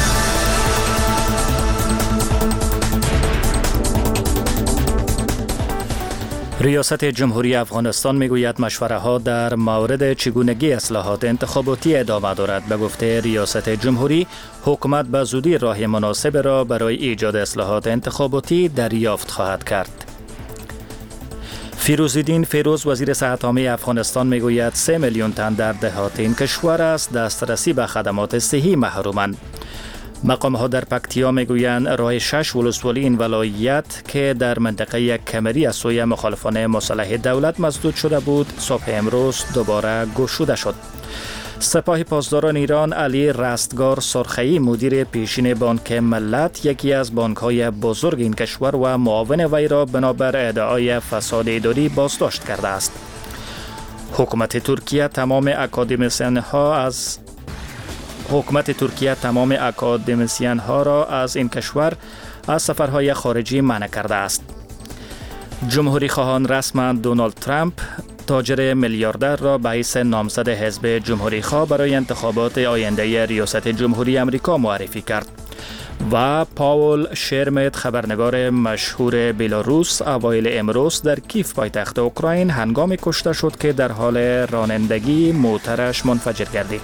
ریاست جمهوری افغانستان میگوید مشوره ها در مورد چگونگی اصلاحات انتخاباتی ادامه دارد. به گفته ریاست جمهوری، حکومت به زودی راه مناسب را برای ایجاد اصلاحات انتخاباتی دریافت خواهد کرد. فیروزالدین فیروز وزیر صحت عامه افغانستان میگوید سه میلیون تن در دهات این کشور است دسترسی به خدمات صحی محرومند. مقام ها در پکتیا میگویند راه شش ولسوالی این ولایت که در منطقه کمری از سوی مخالفان مسلح دولت مسدود شده بود، صبح امروز دوباره گشوده شد. سپاه پاسداران ایران علی رستگار سرخی مدیر پیشین بانک ملت، یکی از بانک های بزرگ این کشور و معاون وی را بنابر ادعای فساد اداری بازداشت کرده است. حکومت ترکیه تمام اکادمیسیان ها از حکومت ترکیه تمام اکادمیسیان ها را از این کشور از سفرهای خارجی منع کرده است. جمهوری خواهان رسما دونالد ترامپ تاجر میلیاردر را به حیث نامزد حزب جمهوری خواه برای انتخابات آینده ریاست جمهوری امریکا معرفی کرد. و پاول شرمت خبرنگار مشهور بلاروس اوایل امروز در کیف پایتخت اوکراین هنگامی کشته شد که در حال رانندگی موترش منفجر گردید.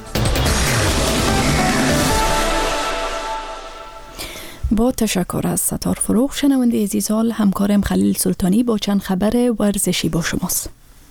با تشکر از ستار فروغ. شنونده عزیزان، همکارم خلیل سلطانی با چند خبر ورزشی با شماست.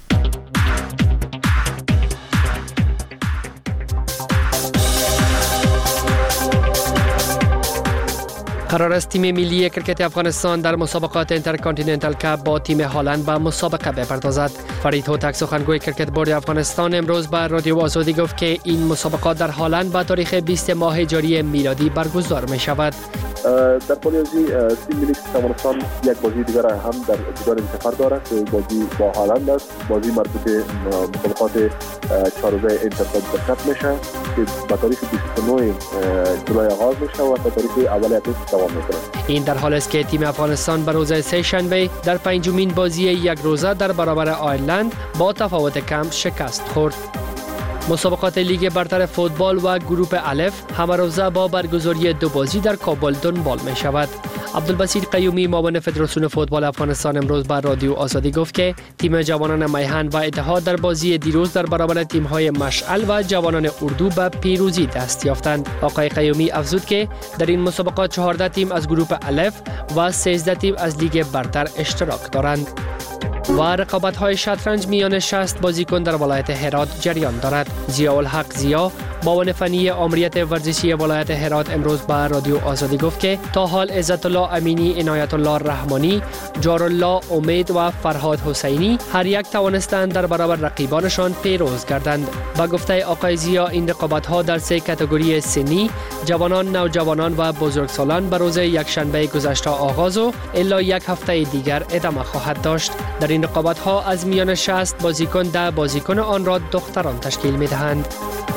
قرار است تیم ملی کرکت افغانستان در مسابقات اینترکانتیننتال کاپ با تیم هالند به مسابقه بپردازد. فرید هوتک سخنگوی کرکت بورد افغانستان امروز به رادیو آزادی گفت که این مسابقات در هالند به تاریخ بیست ماه جاری میلادی برگزار می شود. در پالیازی تیم ملی افغانستان یک بازی دیگر هم در جدول سفر دارد که بازی با هالند است. بازی مربوط به مسابقات چهار روزه اینترکانتیننتال کاپ میشه که به تاریخ بیست و نه جولای آغاز میشه و تا تاریخ اول آگوست دوام میکنه. این در حالی است که تیم افغانستان به روز سه شنبه در پنجمین بازی یک روزه در برابر آیرلند با تفاوت کم شکست خورد. مسابقات لیگ برتر فوتبال و گروپ الف همه روزه با برگزاری دو بازی در کابل دنبال می شود. عبدالبسیط قیومی معاون فدراسیون فوتبال افغانستان امروز بر رادیو آزادی گفت که تیم جوانان میهن و اتحاد در بازی دیروز در برابر تیم‌های مشعل و جوانان اردو به پیروزی دست یافتند. آقای قیومی افزود که در این مسابقات چهارده تیم از گروپ الف و سیزده تیم از لیگ برتر اشتراک دارند. و رقابت‌های شطرنج میان شصت بازیکن در ولایت هرات جریان دارد. ضیاءالحق ضیا معاون فنی آمریت ورزشی ولایت هرات امروز به رادیو آزادی گفت که تا حال عزت الله امینی، عنایت الله رحمانی، جارالله امید و فرهاد حسینی هر یک توانستند در برابر رقیبانشان پیروز گردند. با گفته آقای ضیا این رقابت‌ها در سه کاتگوری سنی، جوانان، نوجوانان و بزرگسالان به روز یکشنبه گذشته آغاز و الا یک هفته دیگر ادامه خواهد داشت. در این رقابت‌ها از میان شصت بازیکن ده بازیکن آن را دختران تشکیل می‌دهند.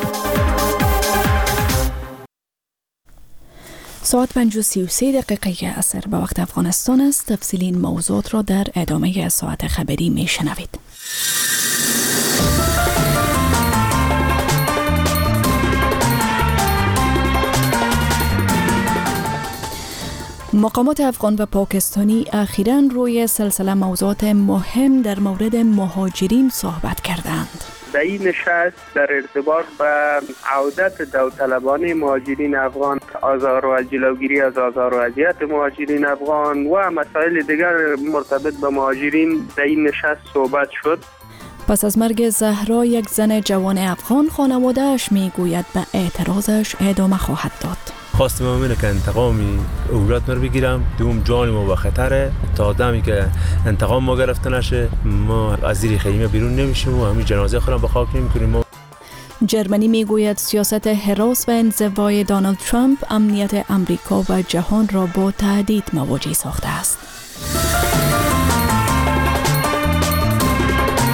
ساعت پنج و سی و سه دقیقه عصر به وقت افغانستان است. تفصیل این موضوعات را در ادامه ساعت خبری میشنوید. مقامات افغان و پاکستانی اخیراً روی سلسله موضوعات مهم در مورد مهاجرین صحبت کردند. در این نشست در ارتباط به عودت داوطلبانه مهاجرین افغان، آزار و جلوگیری از آزار و اذیت مهاجرین افغان و مسائل دیگر مرتبط به مهاجرین در این نشست صحبت شد. پس از مرگ زهرا، یک زن جوان افغان، خانواده‌اش میگوید به اعتراضش ادامه خواهد داد. خواستم همینه که انتقامی اولاد ما رو بگیرم، دوم جان ما به خطره. تا دمی که انتقام ما گرفته نشه ما از زیر خیمه بیرون نمیشیم و همین جنازه خودم به خاک نمیکنیم. جرمنی میگوید سیاست هراس و انزوای دونالد ترامپ امنیت امریکا و جهان را با تهدید مواجه ساخته است.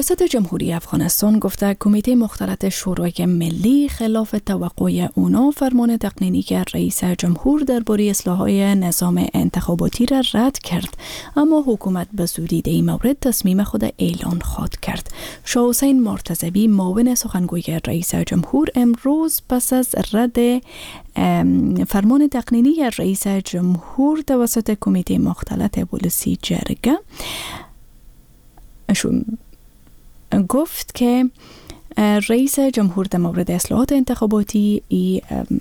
ریاست جمهوری افغانستان گفته کمیته مختلط شورای ملی خلاف توقع اونا فرمان تقنینی رئیس جمهور درباره اصلاحات نظام انتخاباتی را رد کرد، اما حکومت به زودی در این مورد تصمیم خود اعلان خواهد کرد. شاه حسین مرتضوی معاون سخنگوی رئیس جمهور امروز پس از رد فرمان تقنینی رئیس جمهور توسط کمیته مختلط ولسی جرگه گفت که رئیس جمهور در مورد اصلاحات انتخاباتی ای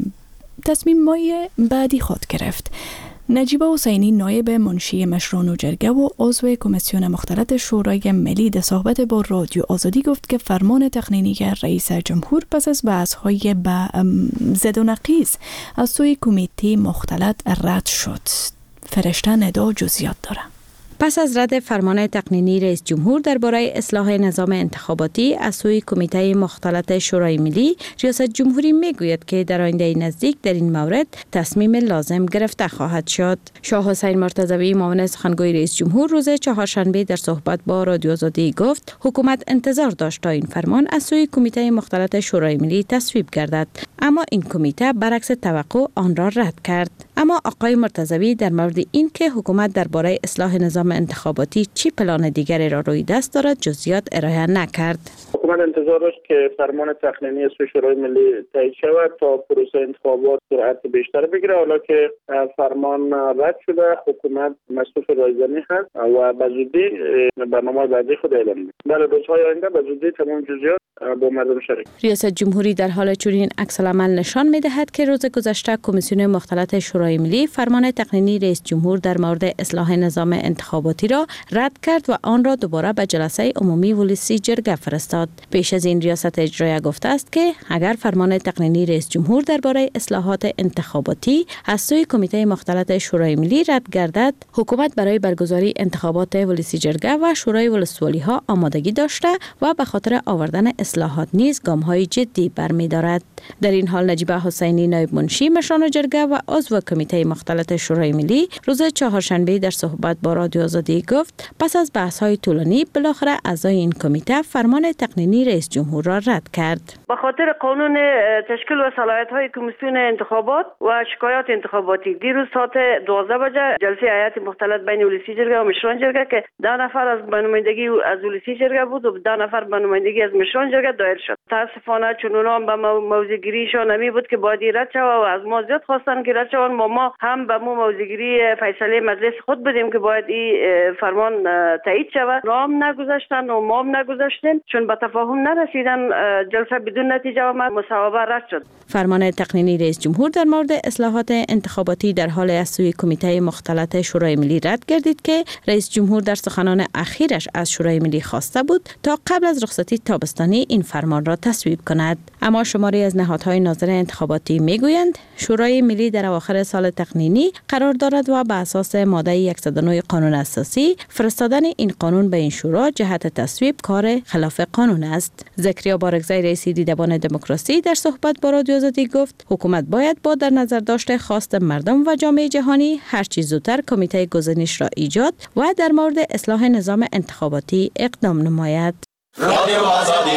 تصمیم مای بعدی خود گرفت. نجیبه حسینی نایب منشی مشران و جرگه و عضو کمیسیون مختلط شورای ملی در صحبت با رادیو آزادی گفت که فرمان تقنینی رئیس جمهور پس از بحث‌های با زد و نقیض از سوی کمیته مختلط رد شد. فرشته ندا جزئیات داره. پس از رد فرمان تقنینی رئیس جمهور درباره اصلاح نظام انتخاباتی از سوی کمیته مختلط شورای ملی، ریاست جمهوری میگوید که در آینده نزدیک در این مورد تصمیم لازم گرفته خواهد شد. شاه حسین مرتضوی معاون سخنگوی رئیس جمهور روز چهارشنبه در صحبت با رادیو آزادی گفت حکومت انتظار داشت تا این فرمان از سوی کمیته مختلط شورای ملی تصویب گردد، اما این کمیته برعکس توقع آن را رد کرد. اما آقای مرتضوی در مورد این که حکومت درباره اصلاح نظام انتخاباتی چی پلان دیگری را روی دست دارد جزئیات ارائه نکرد. حکومت انتظار داشت که فرمان تقنینی از شورای ملی تایید شود تا پروسه انتخابات سرعت بیشتر بگیره، حالا که فرمان رد شده حکومت مصروف رایزنی هست و به زودی برنامه بعدی خود اعلام می‌کنه. در روزهای آینده به زودی تمام جزئیات با مردم شریک. ریاست جمهوری در حال چنین عکس العمل نشان می‌دهد که روز گذشته کمیسیون مختلط شورای ملی فرمان تقنینی رئیس جمهور در مورد اصلاح نظام انتخاباتی را رد کرد و آن را دوباره به جلسه عمومی ولسی جرگه فرستاد. پیش از این ریاست اجرایی گفته است که اگر فرمان تقنینی رئیس جمهور درباره اصلاحات انتخاباتی از سوی کمیته مختلط شورای ملی رد گردد، حکومت برای برگزاری انتخابات ولسی جرگه و شورای ولسوالی ها آمادگی داشته و به خاطر آوردن اصلاحات نیز گام‌های جدی برمی‌دارد. در این حال نجیبه حسینی نایب منشی مشران جرگه و عضو کمیته مختلط شورای ملی روز چهارشنبه در صحبت با رادیو آزادی گفت پس از بحث‌های طولانی بالاخره اعضای این کمیته فرمان تقنینی رئیس جمهور را رد کرد. به خاطر قانون تشکیل و صلاحیت‌های کمیسیون انتخابات و شکایات انتخاباتی دیروز ساعت دوازده بجه جلسه هیئت مختلط بین ولسی جرگه و مشران جرگه که ده نفر از نمایندگی از ولسی جرگه بود و ده نفر به نمایندگی از مشران جرگه دایر شد. متاسفانه چون اونها به موضوعگیریشان نمی بود که باید رد شود و از ما زیاد خواستن که رد شوند، ما ما هم به مو موضوعگیری فیصله مجلس خود بدیم که باید این فرمان تایید شود. رام نگذاشتن و ما هم نگذاشتیم، چون به تفاهم نرسیدن جلسه بدون نتیجه آمد، مصوبه رد شد. فرمان تقنینی رئیس جمهور در مورد اصلاحات انتخاباتی در حال از سوی کمیته مختلط شورای ملی رد گردید که رئیس جمهور در سخنان اخیرش از شورای ملی خواسته بود تا قبل از رخصتی تابستانی این فرمان را تصویب کند. اما شماری از نهادهای ناظر انتخاباتی میگویند شورای ملی در اواخر سال تقنینی قرار دارد و به اساس ماده صد و نه قانون اساسی فرستادن این قانون به این شورا جهت تصویب کار خلاف قانون است. زکریا بارگزی رئیس دیدبان دموکراسی در صحبت با رادیو آزادی گفت حکومت باید با در نظر داشته خواست مردم و جامعه جهانی هر چه زودتر کمیته گزینش را ایجاد و در مورد اصلاح نظام انتخاباتی اقدام نماید. رادیو آزادی.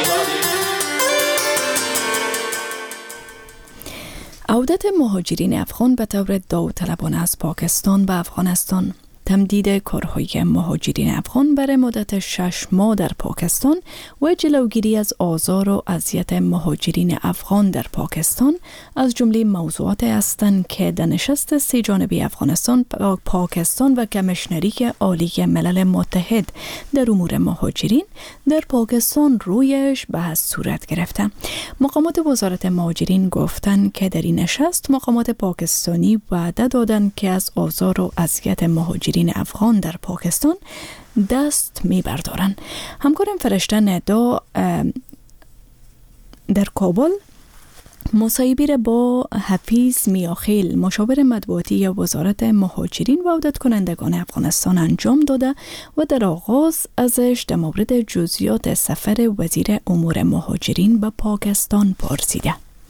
عودت مهاجرین افغان به طور داوطلبانه از پاکستان به افغانستان، تمدید کارهای مهاجرین افغان برای مدت شش ماه در پاکستان و جلوگیری از آزار و اذیت مهاجرین افغان در پاکستان از جمله موضوعات هستند که در نشست سه جانبه افغانستان، پاکستان و کمیشنری عالی ملل متحد در امور مهاجرین در پاکستان رویش بحث صورت گرفته. مقامات وزارت مهاجرین گفتند که در این نشست مقامات پاکستانی وعده دادند که از آزار و اذیت مهاجرین افغان در پاکستان دست میبردارن. همکارم فرشته ندا در کابل مصاحبه را با حفیظ میاخیل مشاور مطبوعاتی وزارت مهاجرین و عودت کنندگان افغانستان انجام داده و در آغاز ازش در مورد جزئیات سفر وزیر امور مهاجرین به پاکستان پرسیده.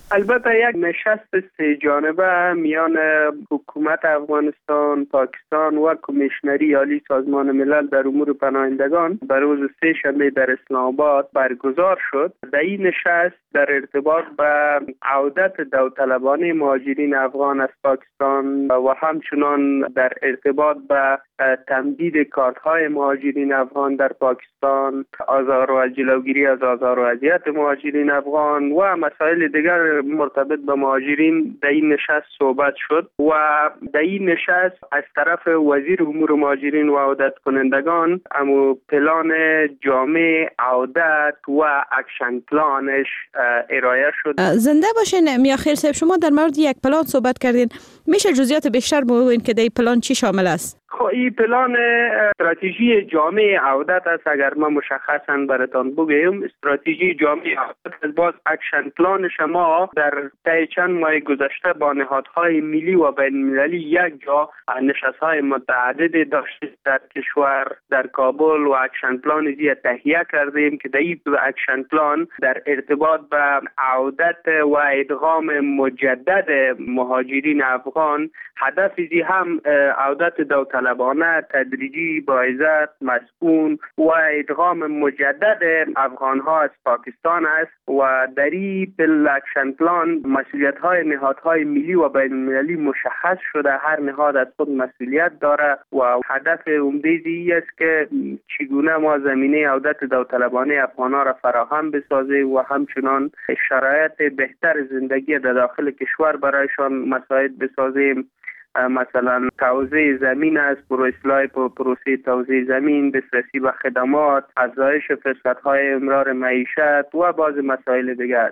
البته یک نشست سه جانبه میان حکومت افغانستان، پاکستان و کمیشنری عالی سازمان ملل در امور پناهندگان بر روز سه شنبه در اسلام آباد برگزار شد. در این نشست در ارتباط به عودت داوطلبانه مهاجرین افغان از پاکستان و همچنان در ارتباط به تمدید کارت‌های مهاجرین افغان در پاکستان، آزار و جلوگیری از آزار و اذیت مهاجرین افغان و مسائل دیگر مرتبط به مهاجرین در این نشست صحبت شد و در این نشست از طرف وزیر امور مهاجرین و عودت کنندگان امو پلان جامع عودت و اکشن پلانش ارائه شد. زنده باشین میاخیل صاحب، شما در مورد یک پلان صحبت کردین، میشه جزئیات بیشتر بگوین که در پلان چی شامل است؟ خب این پلان استراتژی جامع عودت است. اگر ما مشخصا براتون بگیم، استراتژی جامع عودت از باز اکشن پلان شما در طی چند ماه گذشته با نهادهای ملی و بین المللی یک جا نشست‌های متعدد داشته در کشور در کابل و اکشن پلان زی تهیه کردیم که در این اکشن پلان در ارتباط به عودت و ادغام مجدد مهاجرین افغان، هدف زی هم عودت داوطلبانه تدریجی با عزت مسکون و ادغام مجدد افغان‌ها از پاکستان است و در این اکشن پلان مسئولیت‌های نهادهای ملی و بین المللی مشخص شده. هر نهاد از خود مسئولیت داره و هدف عمده زی است که چگونه ما زمینه عودت داوطلبانه افغان‌ها را فراهم بسازیم و همچنان شرایط بهتر زندگی در داخل کشور برایشان مساعد بسازیم. مثلا توزیع زمین است، برای اصلاح پروسه توزیع زمین، دسترسی به خدمات، افزایش فرصت‌های امرار معیشت و بعض مسائل دیگر.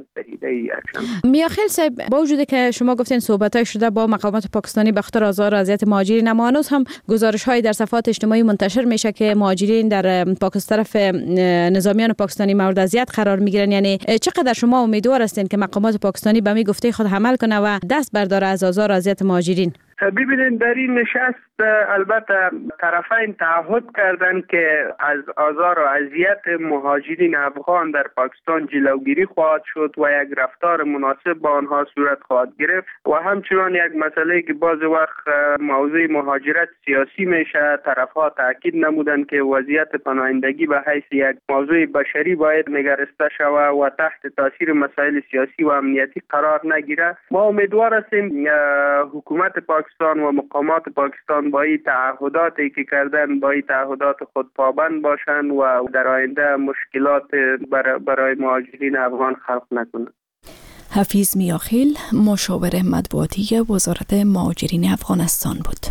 میاخیل صاحب، با وجودی که شما گفتین صحبت‌های شده با مقامات پاکستانی به خاطر آزار و اذیت مهاجرین، اما هنوز هم گزارش‌هایی در صفحات اجتماعی منتشر میشه که مهاجرین در پاکستان طرف نظامیان پاکستانی مورد اذیت قرار میگیرن. یعنی چقدر شما امیدوار هستین که مقامات پاکستانی به می گفته خود عمل کنه و دست برداره از آزار و اذیت مهاجرین؟ ببینید، در این نشست البته طرفین تعهد کردن که از آزار و اذیت مهاجرین افغان در پاکستان جلوگیری خواهد شد و یک رفتار مناسب با آنها صورت خواهد گرفت و همچنان یک مسئله که بعض وقت موضوع مهاجرت سیاسی میشه، طرفها تاکید نمودند که وضعیت پناهندگی به حیث یک موضوع بشری باید نگرسته شود و تحت تاثیر مسائل سیاسی و امنیتی قرار نگیره. ما امیدوار هستیم حکومت پاکستان و مقامات پاکستان با این تعهداتی که کردن با این تعهدات خود پابند باشند و در آینده مشکلات برای مهاجرین افغان خلق نکنند. حفیظ میاخیل، مشاور مطبوعاتی وزارت مهاجرین افغانستان بود.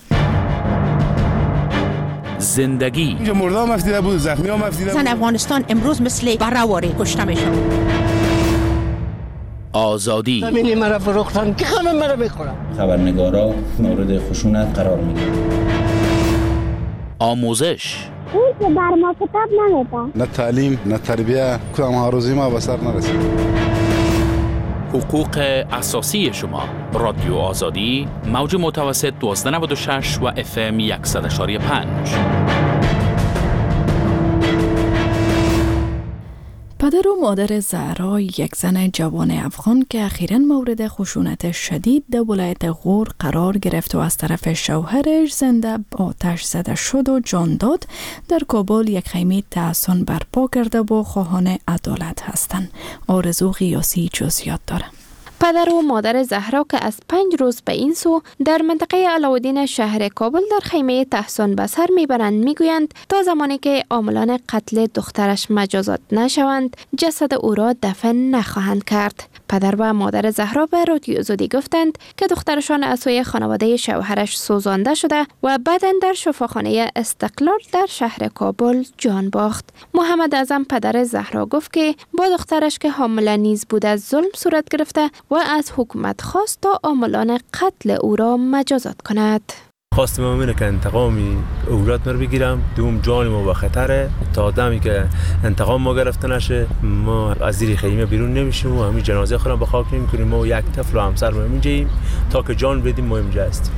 زندگی اینجا مردم مفتیده بود، زخمی ها مفتیده بود. زن افغانستان امروز مثل برآوری کشته میشن. آزادی زمینی مرا فروختن که همه مرا میخورن. خبرنگارا مورد خشونت قرار میگیرن. آموزش اون که بر ما کتاب نمیده. نه تعلیم نه تربیه، کدام هاروزی ما به سر نرسید. حقوق اساسی شما. رادیو آزادی، موج متوسط دوازده نود و شش و اف ام صد و یک و پنج. پدر و مادر زهرا، یک زن جوان افغان که اخیراً مورد خشونت شدید در ولایت غور قرار گرفت و از طرف شوهرش زنده آتش زده شد و جان داد، در کابل یک خیمه تحصن برپا کرده و خواهان عدالت هستند. آرزو غیاسی جزئیات داره. پدر و مادر زهرا که از پنج روز به این سو در منطقه علاودین شهر کابل در خیمه تحصن به سر میبرند، میگویند تا زمانی که عاملان قتل دخترش مجازات نشوند جسد او را دفن نخواهند کرد. پدر و مادر زهرا به رادیو آزادی گفتند که دخترشان از سوی خانواده شوهرش سوزانده شده و بعداً در شفاخانه استقلال در شهر کابل جان باخت. محمد اعظم پدر زهرا گفت که با دخترش که حامله نیز بود از ظلم صورت گرفته و از حکومت خواست تا عاملان قتل او را مجازات کند. خواستم همینه که انتقامی اولاد رو بگیرم، دوم جان ما به خطره، تا آدمی که انتقام ما گرفته نشه ما از زیر خیمه بیرون نمیشیم و همین جنازه خودم به خاک نمیکنیم. ما یک طفل و همسر ما اینجاییم تا که جان بدیم ما اینجا هستیم.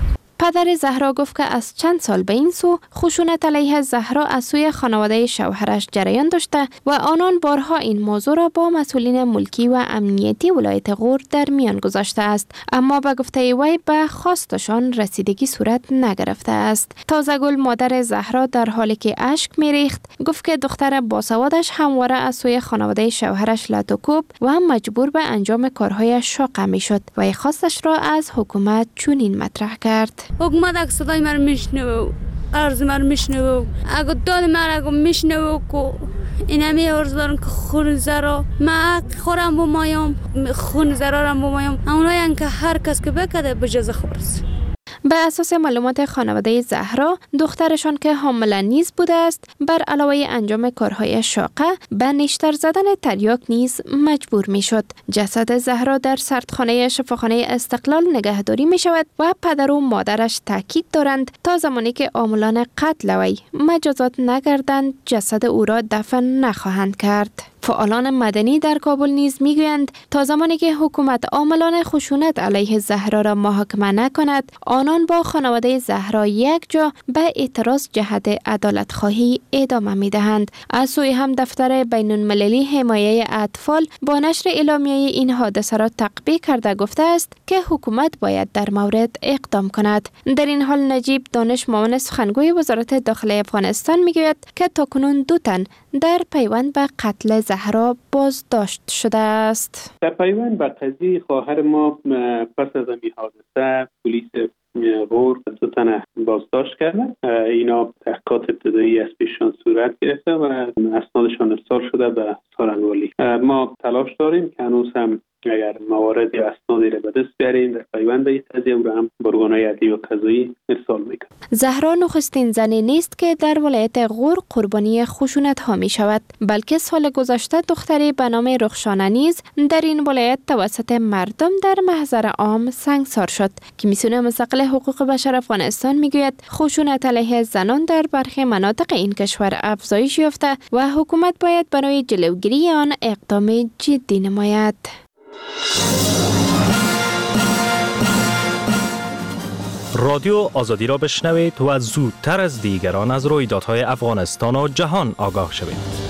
پدر زهرا گفت که از چند سال به این سو خشونت علیه زهرا از سوی خانواده شوهرش جریان داشته و آنان بارها این موضوع را با مسئولین ملکی و امنیتی ولایت غور در میان گذاشته است، اما به گفته وی به خواستشان رسیدگی صورت نگرفته است. تازه‌گل مادر زهرا در حالی که اشک می‌ریخت گفت که دختر باسوادش همواره از سوی خانواده شوهرش لطوکوب و هم مجبور به انجام کارهای شاق میشد و خواستش را از حکومت چنین مطرح کرد. حکومت اگه صدای من میشنوه، عرض من میشنوه، اگه داد من اگه میشنوه که این همی عرض دارن که خون زرا ما خورم بمایم، خون زرا رم بمایم، اونایی که هر کس که بکده به جزا خورس. به اساس معلومات خانواده زهرا، دخترشان که حامل نیز بوده است، بر علاوه انجام کارهای شاقه به نیشتر زدن تریاک نیز مجبور می شد. جسد زهرا در سردخانه شفاخانه استقلال نگهداری می شود و پدر و مادرش تاکید دارند تا زمانی که عاملان قتل وی مجازات نگردند جسد او را دفن نخواهند کرد. فعالان مدنی در کابل نیز میگویند تا زمانی که حکومت عاملان خشونت علیه زهرا را محاکمه نکند، آنان با خانواده زهرا یک جا به اعتراض جهت عدالت خواهی ادامه میدهند. از سوی هم دفتر بین المللی حمایه اطفال با نشر اعلامیه این حادثه را تقبیح کرده گفته است که حکومت باید در مورد اقدام کند. در این حال نجیب دانش معاون سخنگوی وزارت داخلی افغانستان میگوید که تاکنون دو تن در پیوند به قتل زهرا بازداشت شده است. در پیوند به قضیه خواهر ما پس از این حادثه پلیس غور دو تن بازداشت کرده. اینا تحقیقات ابتدایی از پیششان صورت گرفته و اسنادشان ارسال شده به سارنوالی. ما تلاش داریم که هنوز هم اگر موارد یا اسنادی را به دست بیاریم در پیوند به این قضیه او را هم به ارگان‌های عدلی و قضایی ارسال میکنیم. زهرا نخستین زنی نیست که در ولایت غور قربانی خشونت ها می شود، بلکه سال گذشته دختری به نام رخشانه نیز در این ولایت توسط مردم در محضر عام سنگسار شد. کمیسیون مستقل حقوق بشر افغانستان میگوید خشونت علیه زنان در برخی مناطق این کشور افزایش یافته و حکومت باید برای جلوگیری آن اقدام جدی نماید. رادیو آزادی را بشنوید و زودتر از دیگران از رویدادهای افغانستان و جهان آگاه شوید.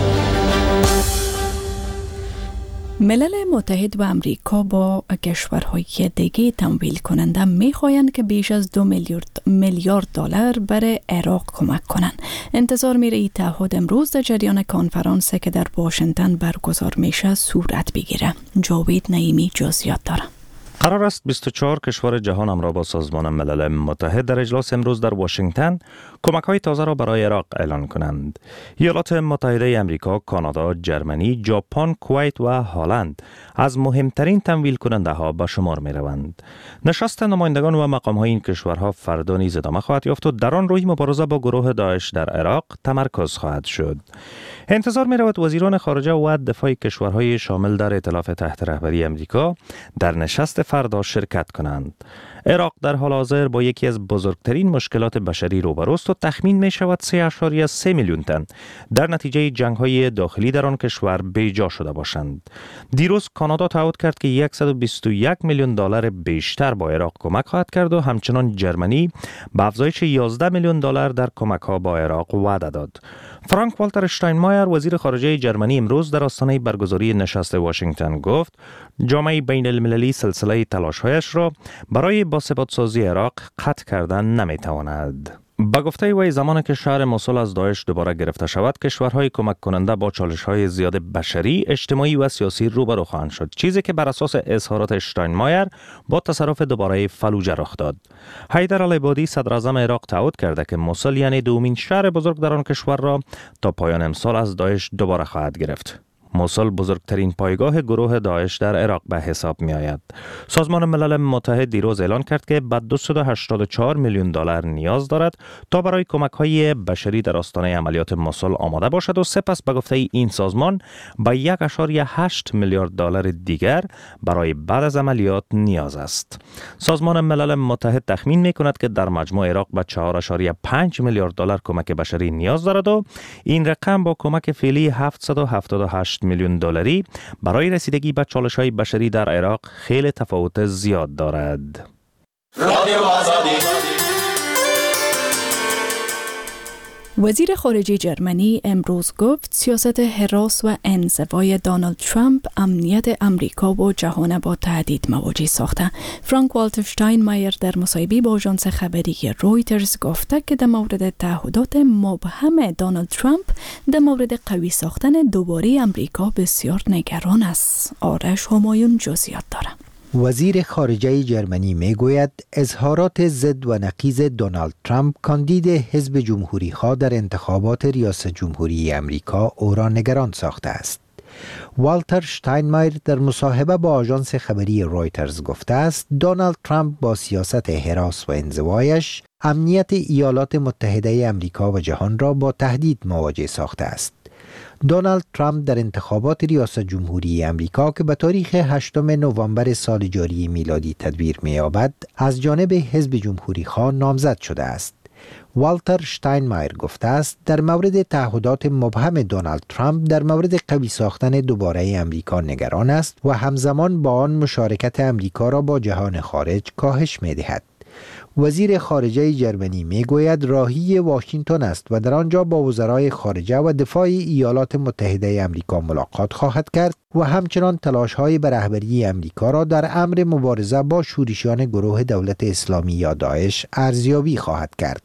ملل متحد و امریکا با کشورهای دیگه تمویل کننده میخواهند که بیش از دو میلیارد میلیارد دلار برای عراق کمک کنند. انتظار میره این تعهد امروز در جریان کنفرانسی که در واشنگتن برگزار میشه صورت بگیره. جاوید نعیمی جزئیات داره. قرار است بیست و چهار کشور جهان همراه با سازمان ملل متحد در اجلاس امروز در واشنگتن کمک‌های تازه را برای عراق اعلان کنند. ایالات متحده آمریکا، کانادا، جرمنی، ژاپن، کویت و هلند از مهمترین تمویل کننده ها به شمار می روند. نشست نمایندگان و مقام های این کشورها فردا نیز ادامه خواهد یافت و در آن روی مبارزه با گروه داعش در عراق تمرکز خواهد شد. انتظار می رود وزیران خارجه و دفاع کشورهای شامل در ائتلاف تحت رهبری آمریکا در نشست فردا شرکت کنند. عراق در حال حاضر با یکی از بزرگترین مشکلات بشری روبروست و تخمین می شود سه ممیز سه میلیون تن در نتیجه جنگ‌های داخلی در آن کشور بیجا شده باشند. دیروز کانادا تعهد کرد که صد و بیست و یک میلیون دلار بیشتر با عراق کمک خواهد کرد و همچنان جرمنی به افزایش یازده میلیون دلار در کمک‌ها با عراق وعده داد. فرانک والتر اشتاینمایر وزیر خارجه جرمنی امروز در آستانه برگزاری نشست واشنگتن گفت جامعه بین المللی سلسله تلاش‌هایش را برای باثبات‌سازی عراق قطع کردن نمی‌تواند. با گفته وی زمانی که شهر موسول از داعش دوباره گرفته شود کشورهای کمک کننده با چالش‌های زیاد بشری، اجتماعی و سیاسی روبرو خواهند شد، چیزی که بر اساس اظهارات اشتاینمایر با تصرف دوباره فلوجه رخ داد. حیدر العبادی صدر اعظم عراق تعهد کرده که موسول یعنی دومین شهر بزرگ در آن کشور را تا پایان امسال از داعش دوباره خواهد گرفت. موسول بزرگترین پایگاه گروه داعش در عراق به حساب می آید. سازمان ملل متحد دیروز اعلان کرد که به دویست و هشتاد و چهار میلیون دلار نیاز دارد تا برای کمک‌های بشری در آستانه عملیات موسول آماده باشد و سپس به گفته این سازمان به یک و هشت میلیارد دلار دیگر برای بعد از عملیات نیاز است. سازمان ملل متحد تخمین می کند که در مجموع عراق به چهار و پنج میلیارد دلار کمک بشری نیاز دارد و این رقم با کمک فعلی هفتصد و هفتاد و هشت میلیون دلاری برای رسیدگی به چالش‌های بشری در عراق خیلی تفاوت زیاد دارد. رادیو آزادی. وزیر خارجه جرمنی امروز گفت سیاست هراس و انزوای دونالد ترامپ امنیت امریکا و جهان با تهدید مواجه ساخته. فرانک والتر شتاینمایر در مصاحبه با آژانس خبری رویترز گفته که در مورد تعهدات مبهم دونالد ترامپ در مورد قوی ساختن دوباره امریکا بسیار نگران است. آرش همایون جزئیات داره. وزیر خارجه جرمنی می گوید اظهارات ضد و نقیض دونالد ترامپ کاندید حزب جمهوری ها در انتخابات ریاست جمهوری امریکا او را نگران ساخته است. والتر شتاینمایر در مصاحبه با آژانس خبری رویترز گفته است دونالد ترامپ با سیاست هراس و انزوایش امنیت ایالات متحده امریکا و جهان را با تهدید مواجه ساخته است. دونالد ترامپ در انتخابات ریاست جمهوری امریکا که به تاریخ هشتم نوامبر سال جاری میلادی تدبیر می‌یابد از جانب حزب جمهوری خواه نامزد شده است. والتر شتاینمایر گفته است در مورد تعهدات مبهم دونالد ترامپ در مورد قوی ساختن دوباره امریکا نگران است و همزمان با آن مشارکت امریکا را با جهان خارج کاهش می‌دهد. وزیر خارجه جرمنی میگوید راهی واشنگتن است و در آنجا با وزرای خارجه و دفاع ایالات متحده امریکا ملاقات خواهد کرد و همچنان تلاش‌های به رهبری امریکا را در امر مبارزه با شورشیان گروه دولت اسلامی یا داعش ارزیابی خواهد کرد.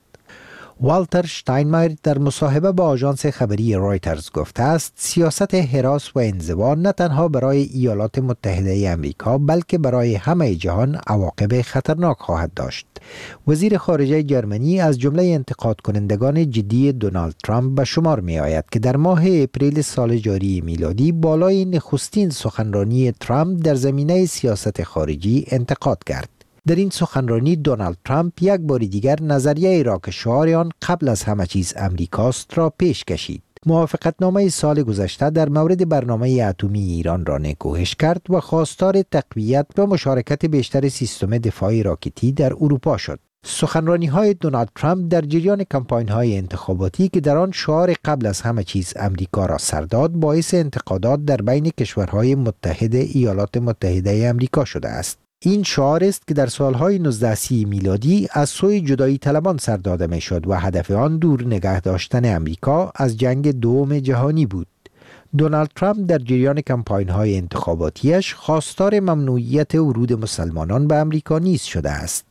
والتر شتاینمایر در مصاحبه با آژانس خبری رویترز گفته است سیاست هراس و انزوا نه تنها برای ایالات متحده امریکا بلکه برای همه جهان عواقب خطرناک خواهد داشت. وزیر خارجه جرمنی از جمله انتقاد کنندگان جدی دونالد ترامپ به شمار می آید که در ماه اپریل سال جاری میلادی بالای نخستین سخنرانی ترامپ در زمینه سیاست خارجی انتقاد کرد. در این سخنرانی دونالد ترامپ یک بار دیگر نظریه ای را که شعار آن قبل از همه چیز امریکاست را پیش کشید. موافقتنامه سال گذشته در مورد برنامه اتمی ایران را نکوهش کرد و خواستار تقویت و مشارکت بیشتر سیستم دفاعی راکتی در اروپا شد. سخنرانی های دونالد ترامپ در جریان کمپاین های انتخاباتی که در آن شعار قبل از همه چیز امریکا را سر داد باعث انتقادات در بین کشورهای متحد ایالات متحده امریکا شده است. این شعار است که در سالهای نوزده سی میلادی از سوی جدایی طلبان سر داده می شد و هدف آن دور نگه داشتن امریکا از جنگ دوم جهانی بود. دونالد ترامپ در جریان کمپاین های انتخاباتیش خواستار ممنوعیت ورود مسلمانان به امریکا نیز شده است.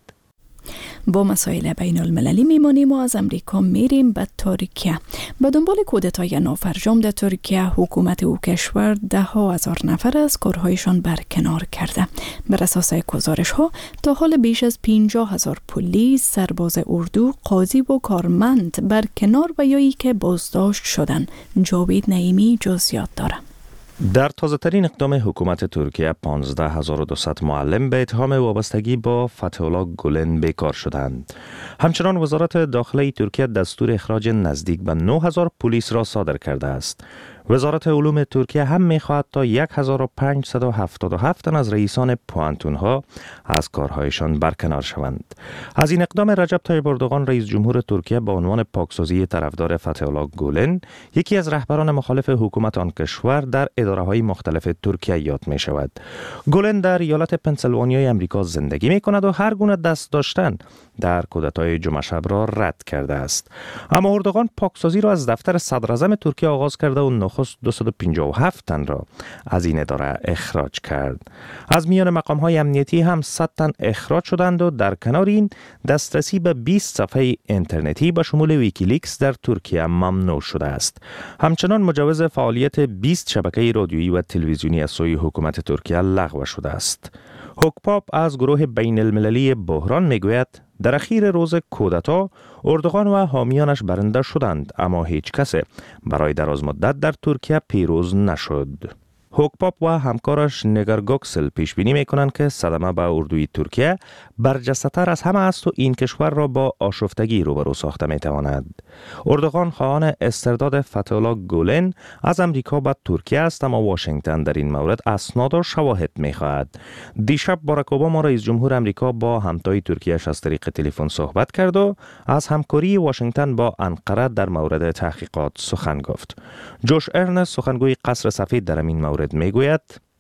با مسائل بین المللی میمانیم و از امریکا میریم به ترکیه. به دنبال کودتای نافرجام در ترکیه حکومت او کشور ده ها هزار نفر از کارهایشان برکنار کرده. بر اساس گزارش ها تا حال بیش از پنجاه هزار پلیس، سرباز اردو، قاضی و کارمند برکنار و یایی که بازداشت شدن. جاوید نعیمی جزئیات داره. در تازه‌ترین اقدام حکومت ترکیه پانزده هزار و دویست معلم به اتهام وابستگی با فتح الله گولن بیکار شدند. همچنان وزارت داخله ترکیه دستور اخراج نزدیک به نه هزار پلیس را صادر کرده است. وزارت علوم ترکیه هم می‌خواهد تا هزار و پانصد و هفتاد و هفت تن از رئیسان پوانتون‌ها از کارهایشان برکنار شوند. از این اقدام رجب طیب اردوغان رئیس جمهور ترکیه با عنوان پاکسازی طرفدار فتح الله گولن، یکی از رهبران مخالف حکومت آن کشور، در اداره‌های مختلف ترکیه یاد می‌شود. گولن در ایالت پنسیلوانیای آمریکا زندگی می‌کند و هر گونه دست داشتن در کودتای جمعه شب را رد کرده است. اما اردوغان پاکسازی را از دفتر صدراعظم ترکیه آغاز کرده و نخست دویست و پنجاه و هفت تن را از این اداره اخراج کرد. از میان مقام‌های امنیتی هم صد تن اخراج شدند و در کنار این دسترسی به بیست صفحه اینترنتی به شمول ویکیلیکس در ترکیه ممنوع شده است. همچنان مجوز فعالیت بیست شبکه رادیویی و تلویزیونی از سوی حکومت ترکیه لغو شده است. هوکپاپ از گروه بین المللی بحران میگوید در اخیر روز کودتا اردوغان و حامیانش برنده شدند، اما هیچ کس برای دراز مدت در ترکیه پیروز نشد. هوکپاپ و همکارش نگر گوکسل پیش بینی میکنند که صدمه به اردوی ترکیه برجسته‌تر از همه است و این کشور را با آشفتگی روبرو ساخته میتواند. اردوغان خواهان استرداد فتح الله گولن از امریکا به ترکیه است، اما واشنگتن در این مورد اسناد و شواهد میخواهد. دیشب باراک اوباما رئیس جمهور امریکا با همتای ترکیه از طریق تلفن صحبت کرد و از همکاری واشنگتن با انقره در مورد تحقیقات سخن گفت. جوش ارنست سخنگوی قصر سفید در این مورد میگوید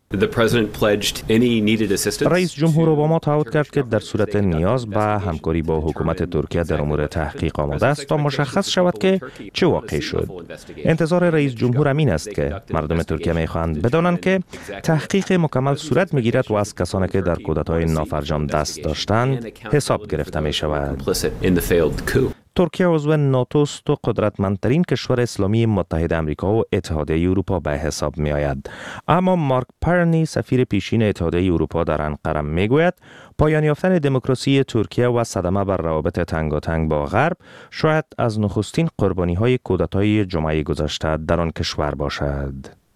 رئیس جمهور اوباما تعهد کرد که در صورت نیاز به همکاری با حکومت ترکیه در امور تحقیق آماده است تا مشخص شود که چه واقع شد. انتظار رئیس جمهور امین است که مردم ترکیه می‌خواهند بدانند که تحقیق مکمل صورت می‌گیرد و از کسانی که در کودتای نافرجام دست داشتند حساب گرفته می‌شود. ترکیه عضو ناتو است و قدرتمندترین کشور اسلامی متحد آمریکا و اتحادیه اروپا به حساب می آید. اما مارک پرنی سفیر پیشین اتحادیه اروپا در انقره می گوید پایان یافتن دموکراسی ترکیه و صدمه بر روابط تنگاتنگ با غرب شاید از نخستین قربانی های کودتای جمعه گذشته در آن کشور باشد.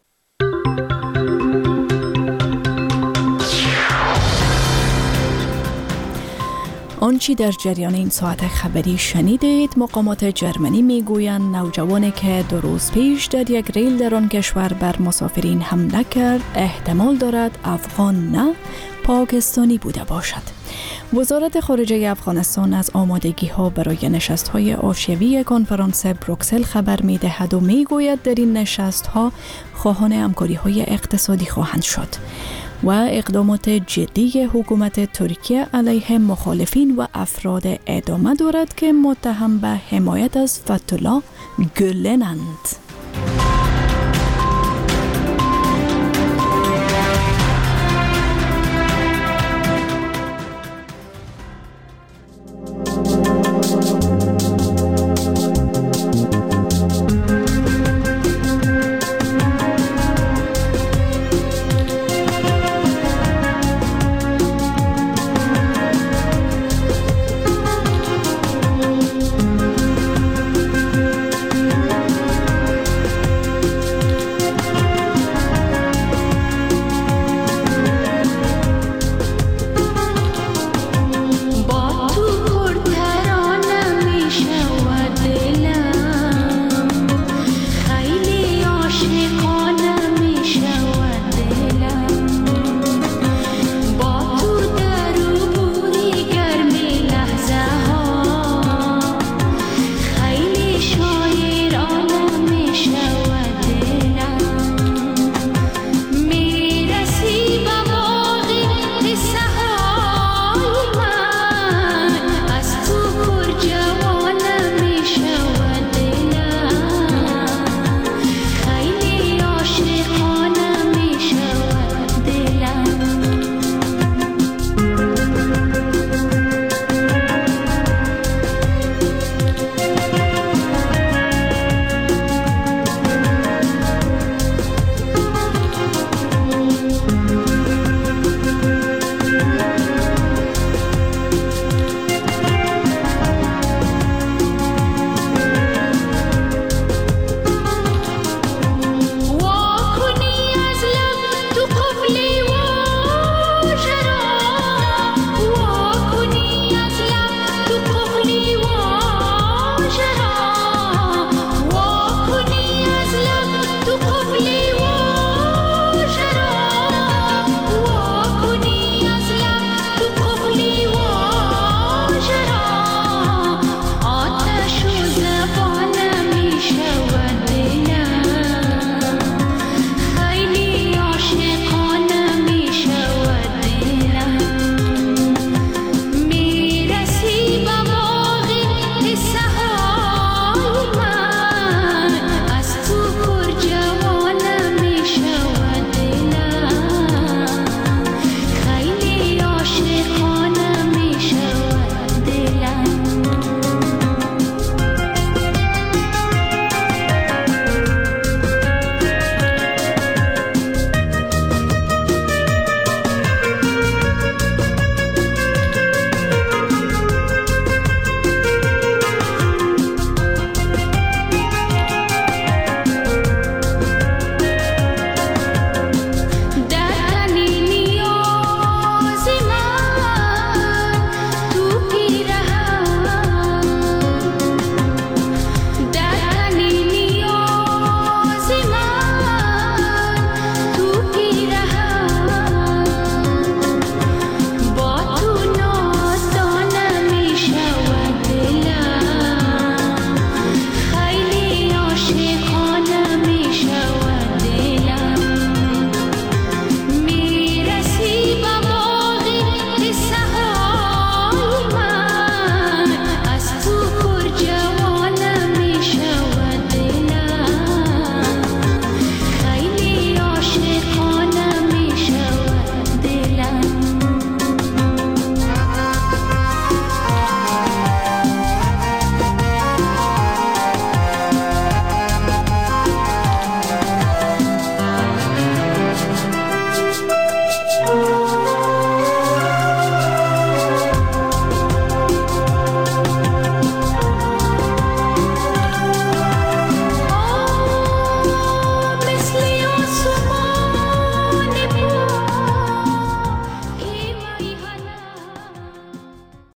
آنچه در جریان این ساعت خبری شنیدید، مقامات جرمنی میگویند نوجوانی که دو روز پیش در یک ریل در آن کشور بر مسافرین حمله کرد احتمال دارد افغان نه پاکستانی بوده باشد. وزارت خارجه افغانستان از آمادگی ها برای نشست های آشیوی کنفرانس بروکسل خبر می دهد و می گوید در این نشست ها خواهان همکاری های اقتصادی خواهند شد و اقدامات جدی حکومت ترکیه علیه مخالفین و افراد ادامه دارد که متهم به حمایت از فتح الله گولنند.